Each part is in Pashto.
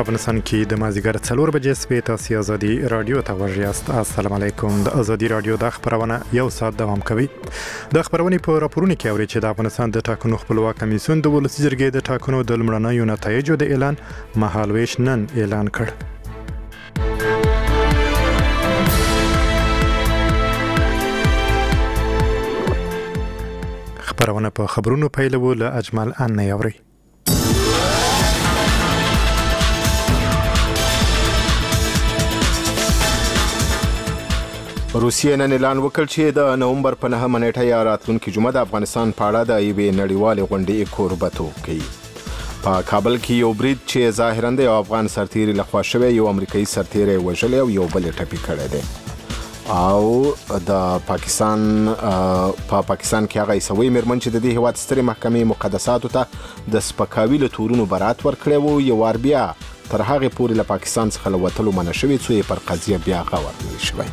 افغانستان کې د مازیګر 4 بجې سپې تاسو ازادي رادیو ته ورغیاست. السلام علیکم. د ازادي رادیو د خبرونه یو ساعت دوام کوي. د خبرونې په راپورونو کې اوري چې د افغانستان د ټاکنو خپلواک کمیسیون د ولسي جرګې د ټاکنو د لومړنیو نتایجو د اعلان مهالویش نن اعلان کړ. خبرونه په خبرونو پیلو له اجمل ان نه اوري. روسیې نن اعلان وکړ چې د نومبر په 9 نیټه یا راتلونکي جمعه د افغانستان په اړه د یوې نړیوالې غونډې کوربتوب کوي. په کابل کې یو برید چې ظاهراً د یو افغان سرتیري لخوا شوی یو امریکایي سرتیری وژلی او یو بل ټپي کړی دی. او د پاکستان کې هغه عیسوي میرمن چې د دې هیواد سترې محکمې مقدساتو ته د سپکاوي له تورونو برات ورکړی و، یو وار بیا تر هغې پورې له پاکستان څخه له وتلو منع شوې څو یې پر قضیه بیا غور نه شوی.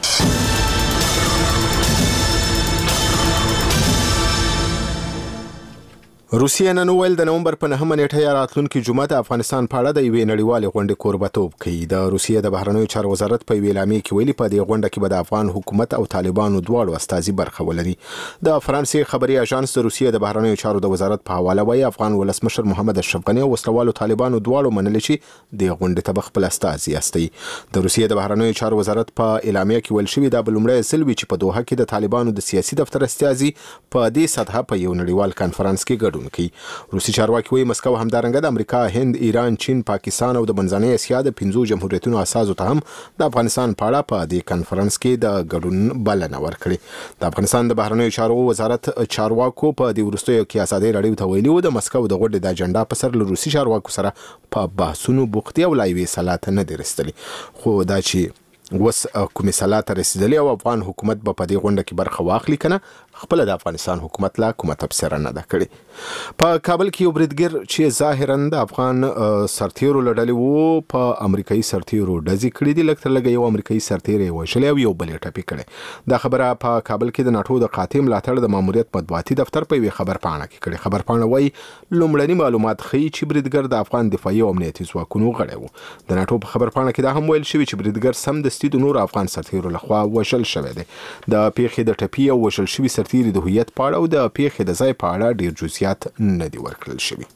روسیې نن وویل د نومبر په 9 نیټه یا راتلونکي جمعه د افغانستان په اړه د یوې نړیوالې غونډې کوربتوب کوي. د روسیې د بهرنیو چارو وزارت په یوې اعلامیې کې ویلي په دې غونډه کې به د افغان حکومت او طالبانو دواړو استازي برخه ولري. د فرانسې خبري اژانس د روسیې د بهرنیو چارو د وزارت په حواله وایي افغان ولسمشر محمد اشرف غني او وسلوالو طالبانو دواړو منلي چې د غونډې ته خپل استازي استوي. د روسیې د بهرنیو چارو وزارت په اعلامیه کې ویل شوی دا بلومړی ځل وي چې په دوحه کې د طالبانو د سیاسي دفتر استازي په دې سطحه په یو نړیوال کانفرنس کې ګډون کوي. روسي چارواکي وایي مسکو همدارنګه د امریکا، هند، ایران، چین، پاکستان او د منځنۍ اسیا د 5 جمهوریتونو اساسو ته هم د افغانستان په اړه په دې کانفرنس کې د ګډون بلنه ورکړې. د افغانستان د بهرنیو چارو وزارت چارواکو په دې وروستیو کې ازادي راډیو ته ویلي و د مسکو د غونډې د اجنډا په سر له روسي چارواکو سره په بحثونو بوختي او لا یوې سلا ته نه دي رسېدلي، خو دا چې وس کومې سلا ته رسېدلي او افغان حکومت به په دې غونډه کې برخه واخلي کنه خپل د افغانستان حکومت لا کومه تبصره نه ده کړې. په کابل کې یو بریدګر چې ظاهراً د افغان سرتیرو لړلې وو په امریکایي سرتیرو ډزې کړې دي. لکه تر لږه یو امریکایي سرتیری وژلی او یو بل یې ټپي کړی. دا خبره په کابل کې د ناټو د قاطع ملاتړ د ماموریت مطبوعاتي دفتر په یوې خبرپاڼه کې کړې. خبرپاڼه وایي لومړني معلومات ښیي چې بریدګر د افغان دفاعي او امنیتي ځواکونو غړی و. د ناټو په خبرپاڼه کې دا هم ویل شوي چې بریدګر سمدستي د نورو افغان سرتیرو لخوا وژل شوی دی. د پیښې د ټپي او وژل شوي سرتیري د هویت په اړه او د پیښې د ځای په اړه ډیر جزئیات نه دي ورکړل شوي.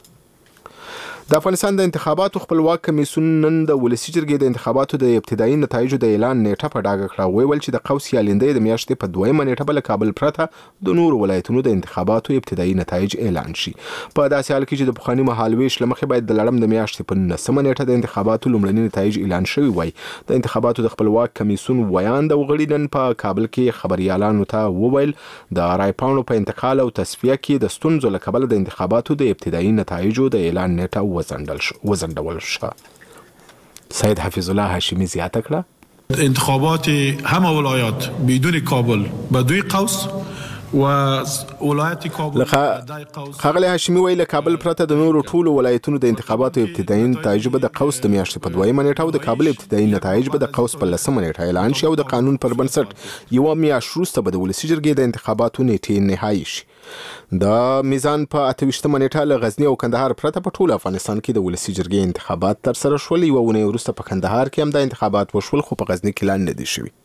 د افغانستان د انتخاباتو خپلواک کمیسیون نن د ولسي جرګې د انتخاباتو د ابتدایي نتایجو د اعلان نیټه په ډاګه کړه. ویل چې د قوس یا لیندۍ د میاشتې په 2 نیټه بل کابل پرته د نورو ولایتونو د انتخاباتو ابتدایي نتایج اعلان شي. په داسې حال کې چې د پخواني مهالویش لمخې باید د لړم د میاشتې په 9 نیټه د انتخاباتو لومړني نتایج اعلان شوي وای. د انتخاباتو د خپلواک کمیسیون ویان د وغړي نن په کابل کې خبريالانو ته وویل د رایپاڼو په انتقال او تصفیه کې د ستونزو له کبله د انتخاباتو د ابتدایي نتایجو د اعلان نیټه وزندول شو. سید حفیظ الله هاشمی زیاده کړه انتخابات همه ولایات بدون کابل به 2 قوس و ولایت کابل خغلی هاشمی ویل کابل پرته د نورو ټولو ولایتونو د انتخاباتو ابتدایي نتایج به د قوس د میاشتې په 2 نیټه او د کابل ابتدایي نتایج به د قوس په 10 نیټه اعلان شي او د قانون پر بنسټ یو میاشت وروسته به د ولسي جرګې د انتخاباتو نیټې نهایی شي. د میزان په 28 نیټه له غزنی او کندهار پرته په ټول افغانستان کې د ولسي جرګې انتخابات تر سره شول. یو ونه وروسته په کندهار کې هم د انتخابات وشول خو په غزنی کې لا نه دي شوي.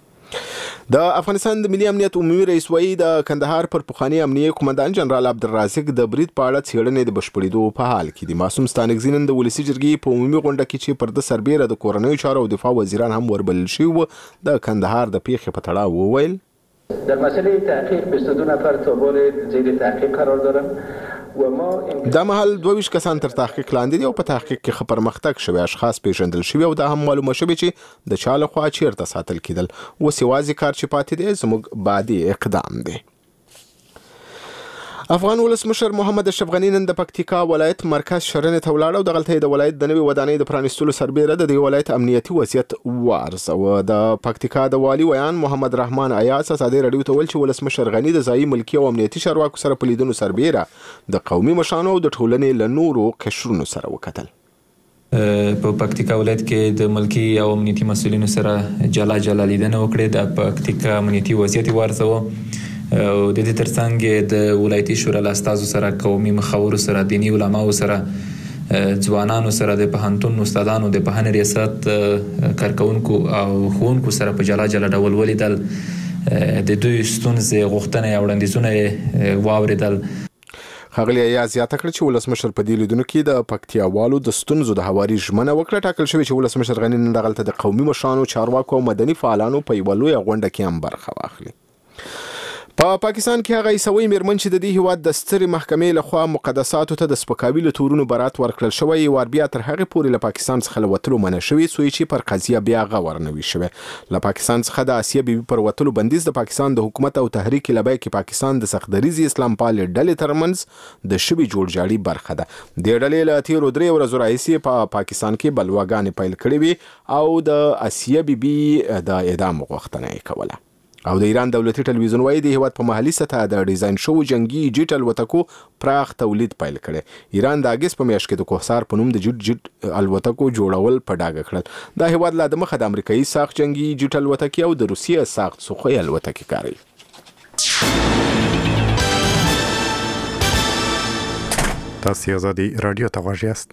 د افغانستان د ملي امنیت عمومي رئیس وایي د کندهار پر پخوانی امنیه قومندان جنرال عبدالرازق د برید په اړه څېړنې د بشپړېدو په حال کې دي. معصوم ستانکزي نن د ولسي جرګې په عمومي غونډه کې چې پر د سربیره د کورنیو چارو او دفاع وزیران هم وربلل شوي وو د کندهار د پیښې په تړاو وویل در مسئله تحقیق 22 نفر تا بال زیر تحقیق قرار دارن و ما دا مهال 22 کسان تر تحقیق لاندې دي او په تحقیق کې پرمختګ شوی اشخاص پیژندل شوی او دا هم معلومه شوی چې د چا لخوا چیرته ساتل کېدل. اوس یوازې کار چې پاتې دی زموږ بعدي اقدام دی. افغان ولسمشر محمد اشرف غني نن د پکتیکا ولایت مرکز شرنې ته ولاړ او د غلطۍ د ولایت د نوي ودانۍ د پرانیستلو سربیره د دې ولایت امنیتي وضعیت وارزوه. د پکتیکا د والي ویان محمد رحمان ایاس ازادي راډیو ته ویل چې ولسمشر غني د ځایي ملکي او امنیتي چارواکو سره په لیدنو سربیره د قومي مشرانو او د ټولنې له نورو قشرونو سره وکتل. په پکتیکا ولایت کې د ملکي او امنیتي مسؤلینو سره جلا لیدنه وکړه. د پکتیکا امنیتي وضعیت وارزوه او د دې ترڅنګ د ولایتي شورا له استازو سره، قومي مخاورو سره، دیني علماو سره ځوانانو سره د پوهنتون استادانو د پوهنې ریاست کارکونکو او ښوونکو سره په جلا جلا ډول ولیدل، د دوی ستونزې غوښتنې او وړاندیزونه واوریدل. ښاغلي ایاز زیاته کړه چې ولسمشر په دې لیدونو کې د پکتیاوالو د ستونزو د هواري ژمنه وکړه. ټاکل شوی چې ولسمشر غني نن دغلته د قومي مشرانو، چارواکو او مدني فعالانو په یوه لویه غونډه کې هم برخه واخلي. په پاکستان کې هغه عیسوي میرمن چې د دې هیواد د سترې محکمې لخوا مقدساتو ته د سپکاوي له تورونو برات ورکړل شوی، وار بیا تر هغې پورې له پاکستان څخه له وتلو منع شوي، څو چې پر قضیه بیا غور نه وي شوی. له پاکستان څخه د آسیه بیبي پر وتلو بندیز د پاکستان د حکومت او تحریک لبیک پاکستان د سختدریزي اسلام پالې ډلې ترمنځ د شوي جوړجاړي برخه ده. د ډلې له تیرو 3 ورځو راهیسې په پاکستان کې بلواګانې پیل کړې وي او د آسیه بیبي د اعدام غوښتنه یې کوله. او د ایران دولتي ټلویزیون وايي د هیواد په محلي سطح د ډیزاین شو جنگي جیټ الوتکو پراخ تولید پیل کړي. ایران د اگست په میاشت کې د کوهسار په نوم د جیټ الوتکو جوړول په ډاګه کړل. دا هیواد لا د مخه د امریکایي ساخت جنگي جیټ الوتکې او د روسیې ساخت سوخوي الوتکې کاروي. تاسو آزادی رادیو ته غوږ یاست.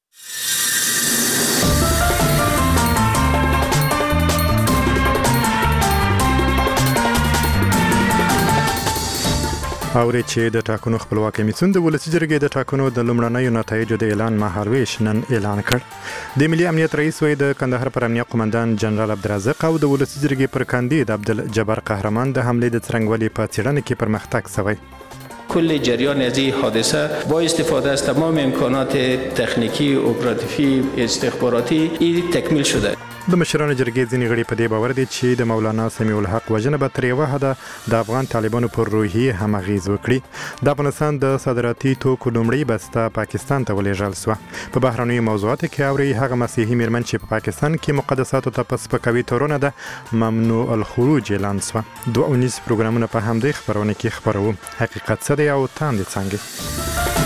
اوري چې د ټاکنو خپلواک کمیسیون د ولسی جرګې د ټاکنو د لومړنیو نتایجو د اعلان مهالویش نن اعلان کړ. د ملي امنیت رئیس وای د کندهار پر امنیت قومندان جنرال عبدالرزاق او د ولسی جرګې پر کاندید عبدالجبار قهرمان د حمله د څرنګوالي په څېړنه کې پرمختګ شوی. کل جریان از این حادثه با استفاده از تمام امکانات تکنیکی، اپراتیفی، استخباراتی تکمیل شده. د مشرانو جرګې ځینې غړي په دې باور دي چې د مولانا سمیع الحق وژنه به تر یوه حده د افغان طالبانو پر روحیې هم اغېز وکړي. د افغانستان د صادراتي توکو لومړۍ بسته پاکستان ته ولېږل سوه. په بهرنیو موضوعاتو کې اوري هغه مسیحي میرمن چې په پاکستان کې مقدساتو ته په سپکاوي تورونه ده ممنوع الخروج اعلان سوه. 2 اونیز پروګرامونه په همدې خپرونه کې خپروو. حقیقت څه دی او تاندې څنګه.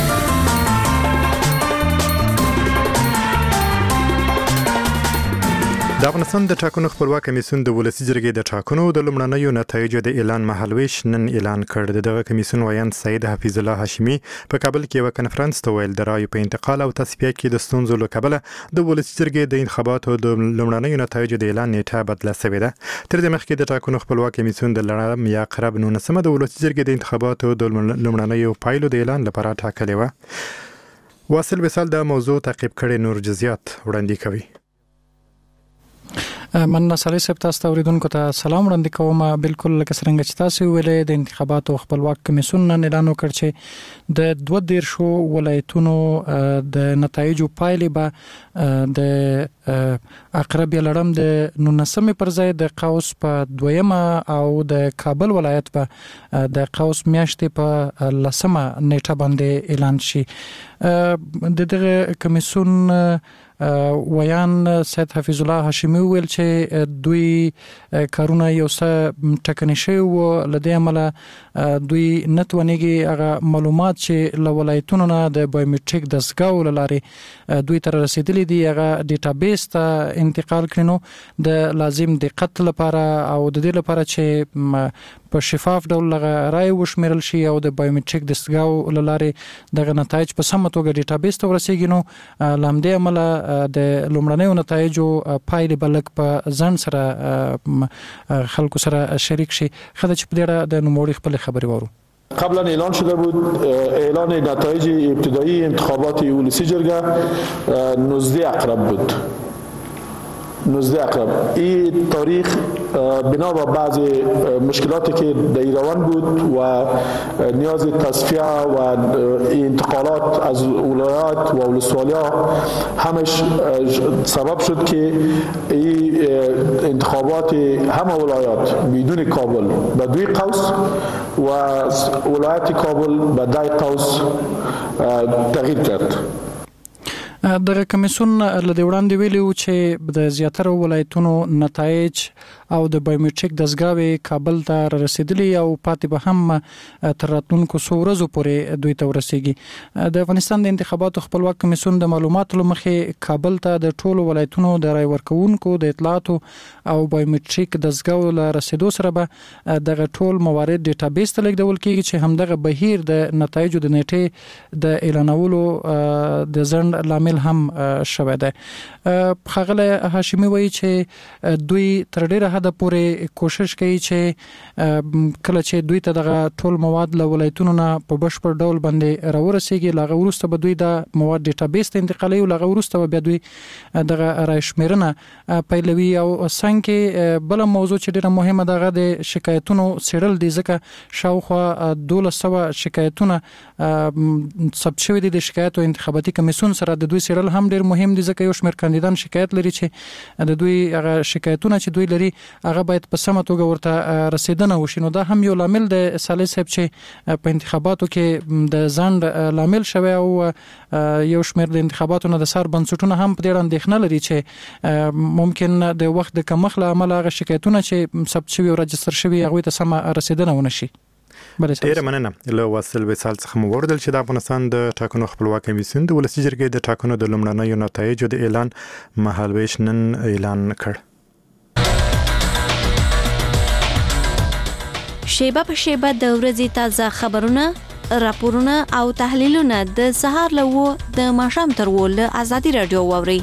د افغانستان د ټاکنو خپلواک کمیسیون د ولسی جرګې د ټاکنو د لومړنیو نتایجو د اعلان مهالویش نن اعلان کړ. دغه کمیسیون وایند سید حفیظ الله هاشمی په کابل کې یو کنفرانس ته ویل د رایو په انتقال او تصفیه کې د ستونزو له کبله د ولسی جرګې د انتخاباتو د لومړنیو نتایجو د اعلان نیټه بدله شوې ده. تر دې مخکې د ټاکنو خپلواک کمیسیون د لړم یا قرب 19 د ولسی جرګې د انتخاباتو د لومړنیو پایلو د اعلان لپاره ټاکلې و. واصل وصال د موضوع تعقیب کړي نور جزئیات وړاندې کوي. من صالح صاحب تاسو ته اوریدونکو ته سلام وړاندې کوم. بالکل لکه څنګه چې تاسو ویلې د انتخاباتو خپلواک کمیسیون نن اعلان وکړ چې د 12 ولایتونو د نتایجو پایلې به د اقرب لړم د 19 پر ځای د قوس په 2 او د کابل ولایت په د قوس میاشتې په 10 نیټه باندې اعلان شي. د دغه کمیسیون ویان سید حفیظ الله هاشمی ویل چې دوی کارونه یو څه ټکنی شوی و، لدې عمله دوی نتونیږي هغه معلومات چې له ولایتونو نه د بایومټریک دستګاو لارې دوی تر رسیدلې دي هغه ډیټابیس ته انتقال کړي د لازم دقت لپاره او د دې لپاره چې په شفاف ډول رای وشمیرل شي او د بایومټریک دستګاو لارې دغه نتایج په سمه توګه ډیټابیس ته ورسیږي. نو لامدې عمله د لومړنیو نتایجو پایلې بلک په ځان سره خلکو سره شریک شي. خدای چې په دې د نوموړي خپل خبري وورو. قبلا اعلان شده بود اعلان نتایج ابتدایی انتخابات ولسی جرگه 19 اقرب بود. 19 اقرب این تاریخ بنا به بعض مشکلاتی که در ایران بود و نیاز تصفیه و انتقالات از ولایات و ولسوالی‌ها همش سبب شد که این انتخابات همه ولایات بدون کابل به 2 قوس و ولایت کابل به 10 قوس تغییر کرد. دغه کمیسون لدی وړاندې ویلو چې د زیاتره ولایتونو نتایج او د بایومټریک دستګاوې کابل ته رسیدلی او پاتې به هم تر راتلونکو څو ورځو پورې دوی ته ورسیږي. د افغانستان د انتخاباتو خپلواک کمیسون د معلوماتو لمخې کابل ته د ټولو ولایتونو د رای ورکوونکو د اطلاعاتو او بایومټریک دستګاو له رسیدو سره به دغه ټول موارد ډیټابیس ته لیږدول کیږي چې همدغه بهیر د نتایجو د نیټې د اعلانولو د ځنډ لامل هم شوی دی. ښاغلی هاشمي وایي چې دوی تر ډیره حده پورې کوشش کوي چې کله چې دوی ته دغه ټول مواد له ولایتونو نه په بشپړ ډول باندې راورسیږي، له هغه وروسته به دوی د مواد ډیټابیس ته انتقالوي او له هغه وروسته به بیا دوی دغه رایشمیرنه پیلوي. او څنګه کې بل موضوع چې ډیره مهمه ده د شکایتونو څېړل دي، ځکه شاوخوا 1200 شکایتونه ثبت شوي دي د شکایتو انتخاباتي کمیسون سره. د دوی څېړل هم ډیر مهم دي ځکه یو شمېر کاندیدان شکایت لري چې د دوی هغه شکایتونه چې دوی لري هغه باید په سمه توګه ورته رسیدنه وشي. نو دا هم یو لامل د صالح صاحب چې په انتخاباتو کې د ځنډ لامل شوی او یو شمېر د انتخاباتو نه د سر بنسټونه هم په دې اندېښنه لري چې ممکن د وخت د کمښت له امله هغه شکایتونه چې ثبت شوي او راجستر شوي هغوی ته سمه رسیدنه ونه شي. ډیره مننه. له واصل وصال څخه مو وردل چې د افغانستان د ټاکنو خپلواک کمیسیون د ولسي جرګې د ټاکنو د لومړنیو نتایجو د اعلان مهالویش نن اعلان کړ. شیبه په شیبه د ورځې تازه خبرونه، راپورونه او تحلیلونه د سهار له 9 د ماښام تر 10 له ازادي رادیو واوري.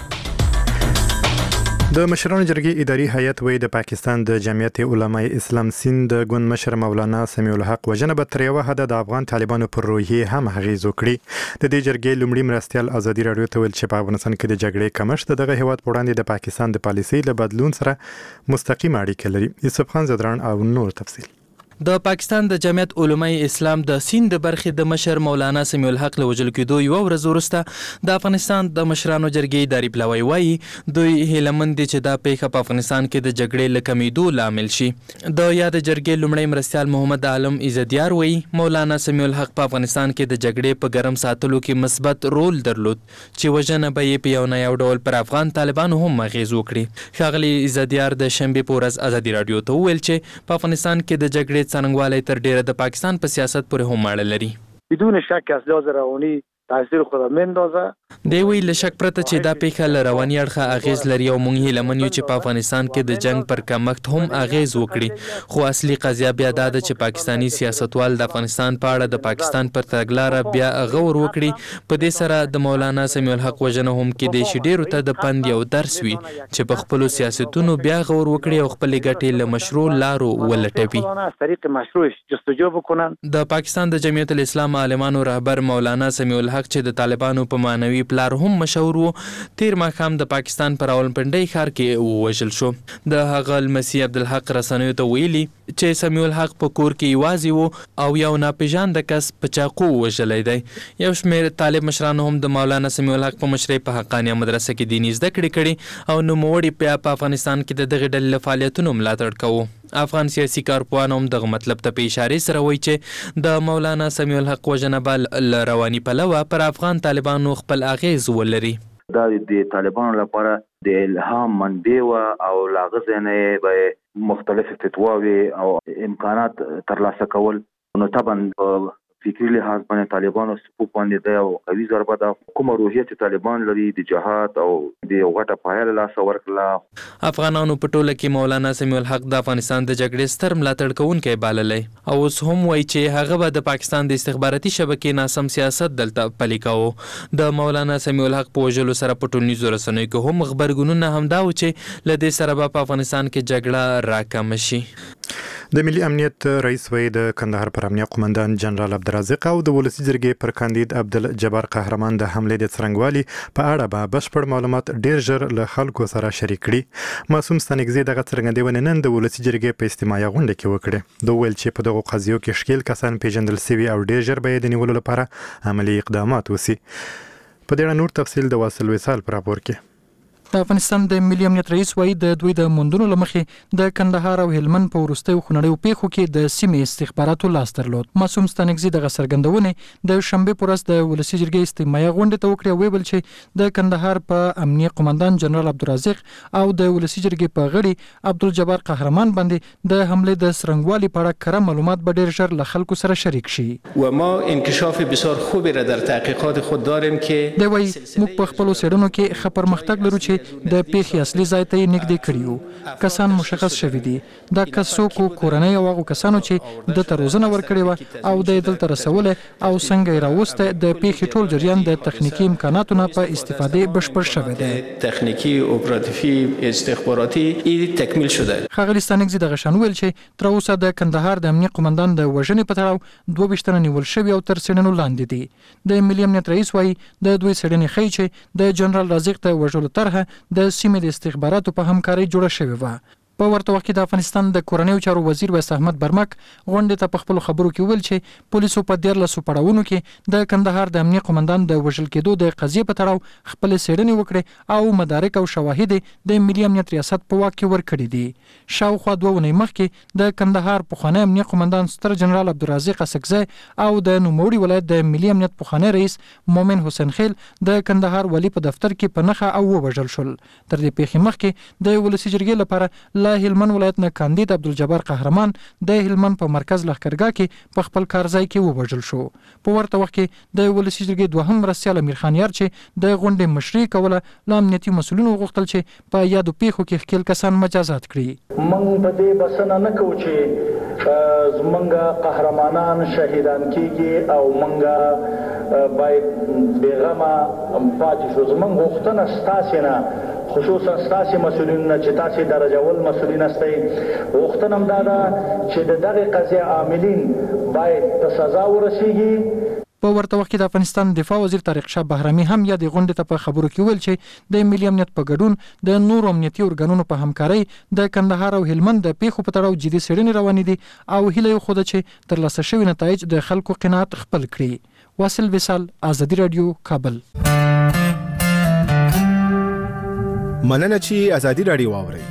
د مشرانو جرګې اداري هیئت وایي د پاکستان د جمعیت علماء اسلام سیند د ګوند مشر مولانا سمیع الحق وژنه به تر یوه حده د افغان طالبانو پر روحیې هم اغېز وکړي. د دې جرګې لومړي مرستیال ازادي رادیو ته ویل چې په افغانستان کې د جګړې کمښت دغه هیواد په وړاندې د پاکستان د پالیسۍ له بدلون سره مستقیم اړیکه لري. یوسف خان زدران او نور تفصیل. د پاکستان د جمعیت علماء اسلام د سیند د برخې د مشر مولانا سمیع الحق له وژل کېدو یوه ورځ وروسته د افغانستان د مشرانو جرګې اداري پلاوی وایي دوی هیلهمند دي چې دا پیښه په افغانستان کې د جګړې له کمیدو لامل شي. د یاد جرګې لومړی مرستیال محمد عالم عزتیار وایي مولانا سمیع الحق په افغانستان کې د جګړې په ګرم ساتلو کې مثبت رول درلود چې وژنه به یې په یو نه یو ډول پر افغان طالبانو هم اغېز وکړي. ښاغلي عزتیار د شنبې په ورځ ازادي رادیو ته وویل چې په افغانستان کې د جګړې څرنګوالی تر ډیره د پاکستان په سیاست پورې هم اړه لري. بدون شک از لحاظ روانی تاثیر خود میندازه. دی وی له شک پرته چې دا پیښه له رواني اړخه اغیز لري او موږ هیلهمن یو چې په افغانستان کې د جنگ پر کمښت هم اغیز وکړي. خو اصلي قضیه بیا دا ده چې پاکستانی سیاستوال د افغانستان په اړه د پاکستان پر تګلاره بیا غور وکړي. په دې سره د مولانا سمیع الحق وژنه هم کې د شډیرو ته د پند یو درس وي چې په خپل سیاستونو بیا غور وکړي او خپل ګټې له مشروع لارو ولټوي. از طریق مشروع جستجو بکنن. د پاکستان د جمعیت الاسلام عالمانو رهبر مولانا سمیع الحق چې د طالبانو په معنوي پلار هم مشهور وو، تیر ماښام د پاکستان پر راولپنډۍ ښار کې ووژل شو. د هغه لمسي عبدالحق رسنیو ته ویلي چې سمیع الحق په کور کې یوازې وو او یو ناپېژانده کس په چاقو وژلی دی. یو شمېر طالب مشرانو هم د مولانا سمیع الحق په مشرۍ په حقانیه مدرسه کې دیني زده کړې کړي او نوموړي بیا په افغانستان کې د دغې ډلې له فعالیتونو ملاتړ کوو. افغان سیاسي کارپوهان هم دغه مطلب ته په اشارې سره وایي چې د مولانا سمیع الحق وژنه به له رواني پلوه پر افغان طالبانو خپل اغیز ولري. دا د طالبانو لپاره د الهام منبع او لاغه ځای به مختلف فتواوي او امکانات ترلاسه کول. نو طبعا فکری لحاظ باندې طالبانو صفوف باندې د یو قوي ضربه ده. کومه روحیه چې طالبان لري د جهاد او د یو غټه پایه له لاسه ورکړه. افغانانو په ټوله کې مولانا سمیع الحق د افغانستان د جګړې ستر ملاتړ کوونکی بللی او اوس هم وایي چې هغه به د پاکستان د استخباراتي شبکې ناسم سیاست دلته پلي کوو. د مولانا سمیع الحق په وژلو سره په ټولنیزو رسنیو کې هم خبرګونونه همدا و چې له دې سره به په افغانستان کې جګړه راکمه شي. د ملي امنیت رئیس وایي د کندهار پر امنیه قومندان جنرال عبدالرازق او د ولسي جرګې پر کاندید عبدالجبار قهرمان د حملې د څرنګوالي په اړه به بشپړ معلومات ډیر ژر له خلکو سره شریک کړي. معصوم ستانکزی دغه څرګندونې نن د ولسي جرګې په اجتماعي غونډه کې وکړې. دوی ویل چې په دغو قضیو کې ښکیل کسان پیژندل شوي او ډیر ژر به یې د نیولو لپاره عملي اقدامات وشي. په دې اړه نور تفصیل د واصل وصال پر راپور کې. د افغانستان د ملي امنیت رئیس وایي د دوی د موندنو لمخې د کندهار او هلمند په وروستیو خونړیو پیښو کې د سیمې استخباراتو لاس درلود. معصوم ستانکزي دغه څرګندونې د شنبه پر ورځ د ولسي جرګې استماعي غونډې ته وکړې او ویل چې د کندهار په امنیه قومندان جنرال عبدالرزاق او د ولسي جرګې په غړي عبدالجبار قهرمان باندې د حمله د سرنګوالي په اړه کره معلومات به ډېر ژر له خلکو سره شریک شي. و ما انکشاف بسیار خوبی را در تحقیقات خود داریم که د وایي موږ په خپل سیډونو کې ښه پرمختګ لرو چې د پیښې اصلي ځای ته یې نږدې کړیو. کسان مشخص شوي دي. دا کسانو کورنۍ او هغو کسانو چې د روزنه ورکړې وه او د دلته رسوله او څنګه یې راوسته د پیښې ټول جریان د تخنیکی امکاناتو نه په استفاده بشپړ شوی دی. تخنیکی اپراتیفي استخباراتي ای تکمیل شده. ښاغلي ستانکزي دغه شان ویل چې تر اوسه د کندهار د امنیه قومندان د وژنې په تړاو 22 تنه نیول شوي او تر څېړنو لاندې دي. د ملي امنیت رئیس وایي د دوی څېړنې ښیي چې د جنرال رازق ته وژلو طرحه د سیمې د استخباراتو په همکارۍ جوړه شوې وه. په ورته وخت کې د افغانستان د کورنیو چارو وزیر ویس احمد برمک غونډې ته په خپلو خبرو کې ویل چې پولیسو په 14 پړاوونو کې د کندهار د امنیه قومندان د وژل کېدو د قضیې په تړاو خپلې څېړنې وکړې او مدارک او شواهد د ملي امنیت ریاست په واک کې ورکړي دي. شاوخوا 2 اونۍ مخکې د کندهار پخوانی امنیه قومندان ستر جنرال عبدالرزاق اسکزی او د نوموړي ولایت د ملي امنیت پخوانی رئیس مومن حسین خیل د کندهار ولی په دفتر کې په نښه او ووژل شول. تر دې پیښې مخکې د ولسي جرګې لپاره هلمند ولایت نه کاندید عبدالجبار قهرمان د هلمند په مرکز لښکرګاه کې په خپل کارځای کې ووژل شو. په ورته وخت کې د ولسي جرګې دوهم مرستیال امیر خان یار چې د غونډې مشري کوله له امنیتي مسؤلینو وغوښتل چې په یادو پیښو کې ښکېل کسان مجازات کړي. موږ په دې بسنه نه کوو چې زمونږ قهرمانان شهیدان کیږي او موږ باید بیغمه پاتې شو. زمونږ غوښتنه ستاسې نه خصوصا ستاسې مسؤلین نه چې تاسې درجه ول مسؤلین هستئ غوښتنه هم دا ده چې د دغې قضیې عاملین باید په سزا ورسیږي. په ورته وخت کې د افغانستان دفاع وزیر طارق شاه بهرامي هم یا د غونډې ته په خبرو کې ویل چې د ملي امنیت په ګډون د نورو امنیتي ارګانونو په همکارۍ د کندهار او هلمند د پیښو په تړاو جدي څېړنې روانې دي او هیله یې خوده چې ترلاسه شوي نتایج د خلکو قناعت خپل کړي. واصل وصال، ازادي رادیو، کابل. مننه چې ازادي رادیو واورئ.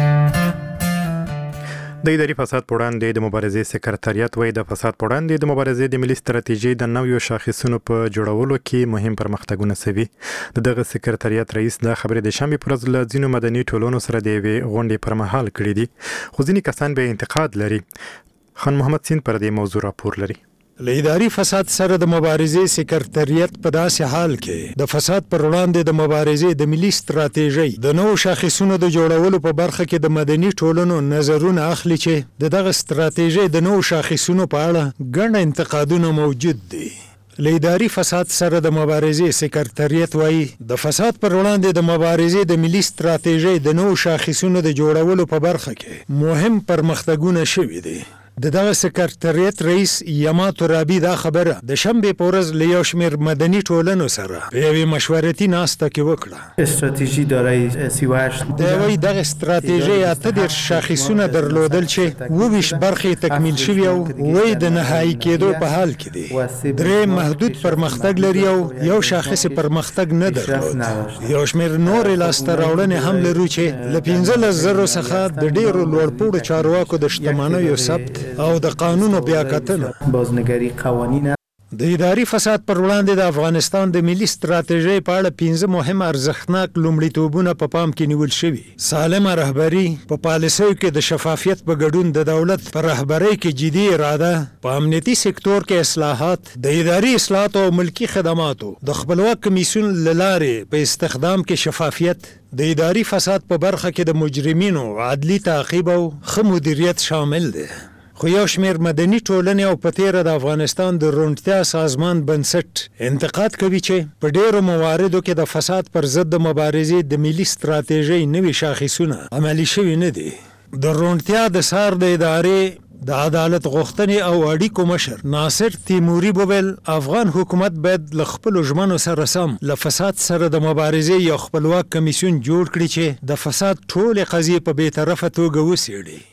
د اداري فساد په وړاندې د مبارزې سکرټریات وایي د فساد په وړاندې د مبارزې د ملي ستراتیژۍ د نویو شاخصونو په جوړولو کې مهم پرمختګونه شوي. دغه سکرټریات رئیس دا خبرې د شنبې پر ورځ له ځینو مدني ټولنو سره د یوې غونډې پر مهال کړې دي، خو ځینې کسان به انتقاد لري. خان محمد سین پر دې موضوع راپور لري. له اداري فساد سره د مبارزې سکرټریات په داسې حال کې د فساد پر وړاندې د مبارزې د ملي ستراتیژۍ د نوو شاخصونو د جوړولو په برخه کې د مدني ټولنو نظرونه اخلي چې دغه ستراتیژۍ د نوو شاخصونو په اړه ګڼ انتقادونه موجود دي. له اداري فساد سره د مبارزې سکرټریات وایي د فساد پر وړاندې د مبارزې د ملي ستراتیژۍ د نوو شاخصونو د جوړولو په برخه کې مهم پرمختګونه شوي دي. دغه سکرټریات رئیس یما ترابی دا خبره د شنبه په ورځ له یو شمېر مدني ټولنو سره په یوې مشورتي ناسته کې وکړه. استراتیژي دارای 38 دا وایي دغه استراتیژي 18 شاخصونه درلودل چې 22 برخې تکمیل شوي او وایي د نهایي کېدو په حال کې دي. درې محدود پرمختګ لري او یو شاخص پرمختګ نه درلود. یو شمېر نور لاسته راوړنې هم لرو چې له 15,000 څخه د ډېرو لوړپوړو چارواکو د شتمنیو ثبت او د قانونو بیاکتنه بازنگری قوانین. د اداري فساد پر وړاندې د افغانستان د ملي ستراتیژۍ په اړه 15 مهم ارزښتناک لومړیتوبونه په پام کې نیول شوي. سالمه رهبري، په پالیسیو کې د شفافیت په ګډون د دولت په رهبرۍ کې جدي اراده، په امنیتي سکتور کې اصلاحات، د اداري اصلاحاتو او ملکي خدماتو د خپلواک کمیسیون له لارې په استخدام کې شفافیت، د اداري فساد په برخه کې د مجرمینو عدلي تعقیب او ښه مدیریت شامل دی. خو یو شمېر مدني ټولنې او په تیره د افغانستان د روڼتیا سازمان بنسټ انتقاد کوي چې په ډېرو مواردو کې د فساد پر ضد د مبارزې د ملي ستراتیژۍ نوي شاخصونه عملي شوي نه دي. د روڼتیا د سار د ادارې د عدالت غوښتنې او اړیکو مشر ناصر تیموري وویل افغان حکومت باید له خپلو ژمنو سره سم له فساد سره د مبارزې یو خپلواک کمیسیون جوړ کړي چې د فساد ټولې قضیې په بېطرفه توګه وڅېړي.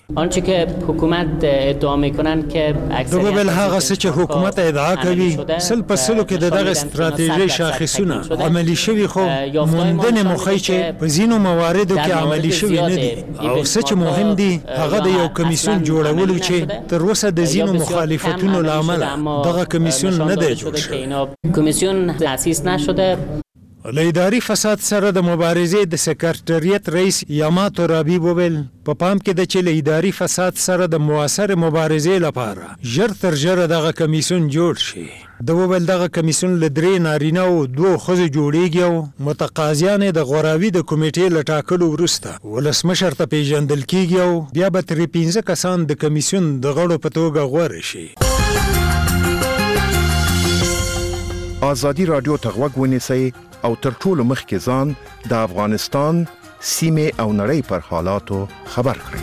آنچه که حکومت ادعا میکنند که دغه بل هغه څه چې حکومت ادعا کوي سل په سلو کې دغه استراتیژي شاخصونه عملی شوي خو موندنې مخې چې په ځینو مواردو کې عملی شوي نه دي او څه چې مهم دي هغه د یو کمیسیون جوړولو چې تر اوسه د ځینو مخالفتونو لامل دغه کمیسیون نه دی جوړ شوی. کمیسیون تأسیس نشده. له اداري فساد سره د مبارزې د سکرټریت رئیس یاماتو رابی وویل په پام کې د چې له اداري فساد سره د موثر مبارزې لپاره ژر تر ژره دغه کمیسیون جوړ شي. د وویل دغه کمیسیون له 3 نارینه او 2 ښځو جوړیږي او متقاضیان د غوراوي د کمیټې له ټاکلو وروسته ولسمشر ته پیژندل کیږي او بیا به ترې 15 کسان د کمیسیون د غړو په توګه غوره شي. آزادي رادیو ته غوږ ونیسئ او تر ټولو مخکې ځان د افغانستان سیمې او نړۍ پر حالاتو خبر کړئ.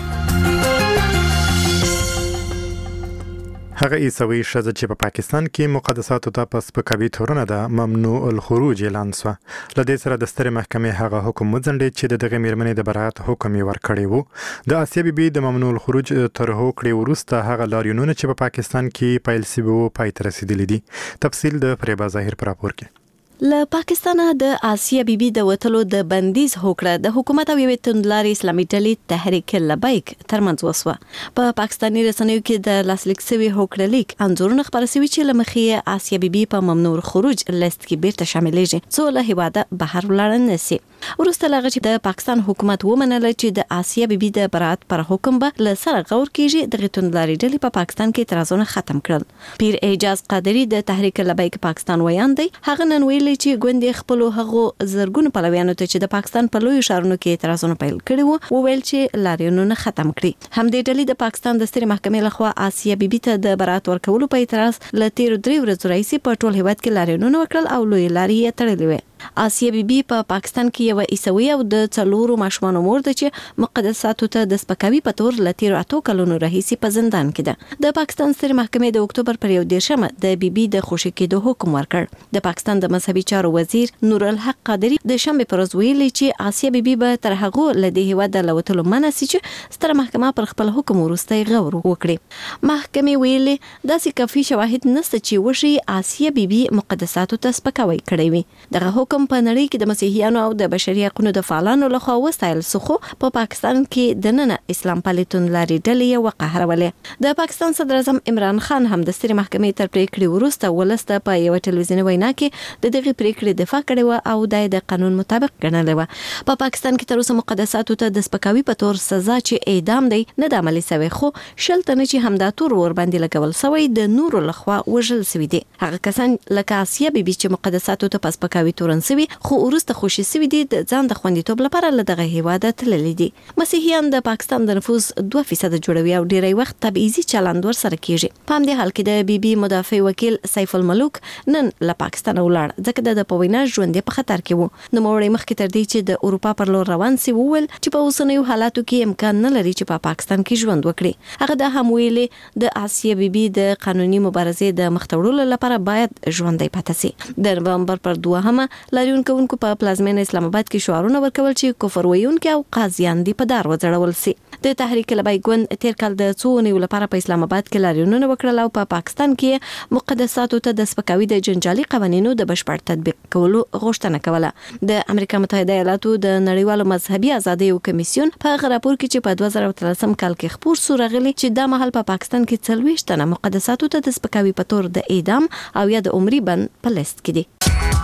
هغه عیسوي ښځه چې په پاکستان کې مقدساتو ته په سپکاوي تورنه ده ممنوع الخروج اعلان شوه. له دې سره د سترې محکمې هغه حکم وځنډېد چې د دغې مېرمنې د براعت حکم یې ورکړی و. د آسیه بیبي د ممنوع الخروج تر هوکړې وروسته هغه لاریونونه چې په پاکستان کې پیل شوي وو پای ته رسېدلي دي. تفصیل د فریبا ظاهر په راپور کې. له پاکستانه د آسیه بیبي د وټلو د بندیز هوکړه د حکومت او یوې توندلارې اسلامي ډلې تحریک لبیک ترمنځ وسوه. په پاکستاني رسنیو کې د لاسلیک شوی هوکړه لیک انځورونه خپاره شوي چې له مخې آسیه بیبي په ممنوع خروج لیست کې بیرته شاملېږي څو له هیواده بهر ولاړ نه شي. وروسته له هغه چې د پاکستان حکومت ومنله چې د آسیه بیبي د براعت پر حکم به له سره غور کیږي د توندلارې ډلې په پاکستان کې اعتراضونه ختم کړل. پیر اعجاز قادری د تحریک لبیک پاکستان ویان دی هغه نن ویلي چې ګوندې خپل هغه زرګونو پلویانو ته چې د پاکستان په لوی ښارونو کې اعتراضونه پیل کړي وو وویل چې لاریونونه ختم کړي. همدې ډلې د پاکستان د سترې محکمې لخوا آسیه بیبي ته د براعت ورکولو په اعتراض له تیر 3 ورځې راهیسې په ټول هیواد کې لاریونونه وکړل او لوی لارې یې تړلې وې. آسیه بیبي په پاکستان کې یو عیسوي او د 4 ماشومانو مور ده چې مقدساتو ته د سپکاوي په تور له تیر 8 کلونو راهیسې په زندان کې ده. د پاکستان سترې محکمې د اکتوبر پر 1 د بیبي د خوشي کېدو حکم ورکړ. د پاکستان د مذهبي چارو وزیر نور الحق قادری د شنبه پر ورځ ویلي چې آسیه بیبي به تر هغه لدې هیواد د لوتلو منع شي چې ستره محکمه پر خپل حکم وروسته غور وکړي. محکمې ویلي داسې کافي شواهد نشته چې وشي آسیه بیبي مقدساتو ته سپکاوی کړی وي. دغه حکم په نړۍ کې د مسیحیانو او د بشري حقوقو د فعالانو لخوا وستایل شو. په پاکستان کې د نن اسلام پالیتون لاري ډلې وقهرولې. د پاکستان صدر اعظم عمران خان هم د سترې محکمې تر پریکړې وروسته ولسته په یو ټلویزیوني وینا کې د دغه پریکړې دفاع کړې و او د قانون مطابق ګڼلې و. په پاکستان کې تر اوسه مقدساتو ته د سپکاوي په تور سزا چې اعدام دی نه د عملي شوی خو شل تنه چې همدا تور ور باندې لګول شوی د نورو لخوا وژل شوی دي. هغه کسان لکه آسیه بیبي چې مقدساتو ته په سپکاوي تورن شوی خو ورسته خوشي شوی دي د ځان د خوندیتوب لپاره له دغه هیواده تللی دي. مسیحیان د پاکستان د نفوس 2% جوړوي او ډیری وخت تبعیضي چلند ورسره کیږي. په همدې حال کې د بیبي مدافع وکیل سیف الملوک نن له پاکستان ولاړ ځکه د پوینا ژوند په خطر کې وو. نو موري مخکې تر دې چې د اروپا پر لور روان سي وول چې په اوسنیو حالاتو کې امکان نه لري چې په پاکستان کې ژوند وکړي. هغه د هم ویلي د آسیه بیبي د قانوني مبارزې د مختوړلو لپاره باید ژوندۍ پاتې سي. د نومبر پر 2 لاریون کوونکو په پلازمینه اسلام آباد کې شعارونه ورکول چې کفر ویونکي او قاضیان دي په دار وځړول سي. د تحریک لبیک ګوند تیر کال د څو نیو لپاره په اسلام آباد کې لاریونونه وکړل او په پاکستان کې مقدساتو ته د سپکاوي د جنجالي قوانینو د بشپړ تطبیق کولو غوښتنه کوله. د امریکا متحده ایالاتو د نړیوالو مذهبي ازادیو کمیسیون په راپور کې چې په 2013 کال کې خبر سو راغلی چې د مهال په پاکستان کې 40 تنه مقدساتو ته د سپکاوي په تور د اعدام او یا د عمري بند په لیست کې دي.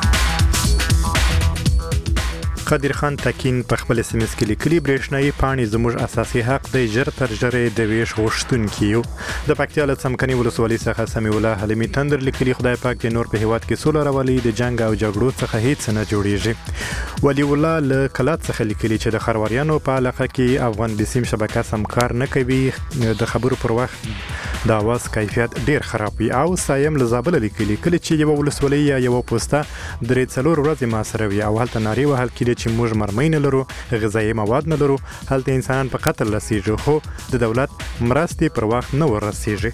قادر خان تکین په خپل SMS کې لیکلي برېښنايي پاڼې زموږ اساسي حق دی ژر تر ژره د ویش غوښتونکي یو. د پکتیا له څمکني ولسوالۍ څخه سمیع الله حلیمي تندر لیکلي خدای پاک د نور په هیواد کې سوله راولي د جنگ او جګړو څخه هیڅ نه جوړیږي. ولی الله له کلات څخه لیکلي چې د خروریانو په علاقه کې افغان بسیم شبکه سمکار نه کوي د خبرو پر وخت د اواز کیفیت ډیر خراب وي. او سایم لزابل لیکلي کله چې یو ولسوالۍ یا یو پوسټه درې څلور ورځې ما سره وي او هلته ناری وهل کېږي چې موږ مرمۍ نه لرو غذایي مواد نه لرو هلته انسانان په قتل رسیږي خو د دولت مرستې پر وخت نه ورسیږي.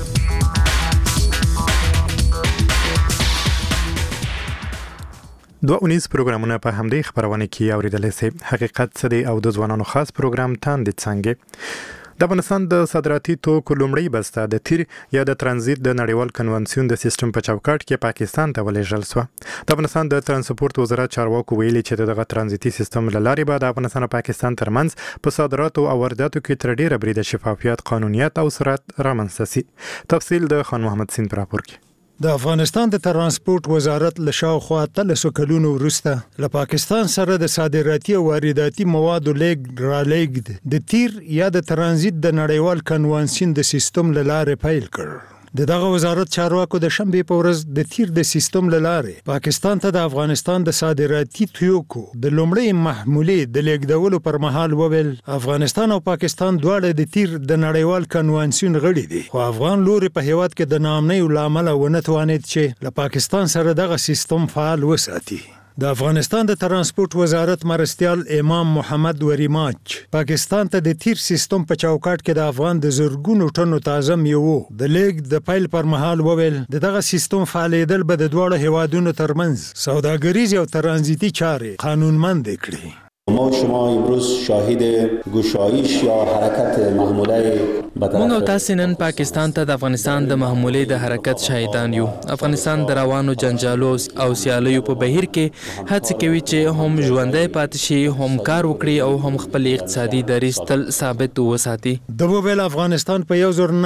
دوه اونیز پروګرامونه په همدې خبرونه کې اوریدل شي. حقیقت څه دی او د ځوانانو خاص پروګرام تاند څنګه د افغانستان د صادراتي توکو لومړی بسته د تیر یا د ترانزیت د نړیوال کنوانسیون د سیستم په چوکاټ کې پاکستان ته ولېږل شو. د افغانستان د ترانسپورت وزارت چارواکو ویلي چې دغه ترانزیتي سیستم له لارې به د افغانستان او پاکستان ترمنځ په صادراتو او وارداتو کې تر ډیره بریده شفافیت، قانونیت او سرعت رامنځته شي. تفصیل د خان محمد سین پر راپور کې. د افغانستان د ترانسپورت وزارت له شاوخوا 13 کلونو وروسته له پاکستان سره د صادراتي او وارداتي موادو لیږد د تیر یا د ترانزیت د نړیوال کنوانسیون د سیستم له لارې پیل کړ. دغه وزارت چارواکو د شنبې په ورځ د تیر د سیستم له لارې پاکستان ته د افغانستان د صادراتي توکو د لومړی محمولې د لیږدولو پر مهال وویل افغانستان او پاکستان دواړه د تیر د نړیوال کنوانسیون غړي دي، خو افغان لوري په هیواد کې د ناامنۍ له امله ونه توانید چې له پاکستان سره دغه سیستم فعال وساتي. د افغانستان د ترانسپورت وزارت مرستیال امام محمد وریماچ پاکستان ته د تیر سیستم په چوکاټ کې د افغان د زرګونو ټنو تازه میوو د لیږد د پیل پر مهال وویل دغه سیستم فعالیدل به د دواړو هیوادونو ترمنځ سوداګریز او ترانزیتي چارې قانونمند کړي. ما شما امروز شاهد گشایش یا حرکت محموله موږ او تاسو نن پاکستان ته د افغانستان د محمولې د حرکت شاهدان یو. افغانستان د روانو جنجالو او سیالیو په بهیر کې هڅه کوي چې هم ژوندۍ پاتې شي، هم کار وکړي او هم خپل اقتصادي دریځ تل ثابت وساتي. د ویل افغانستان په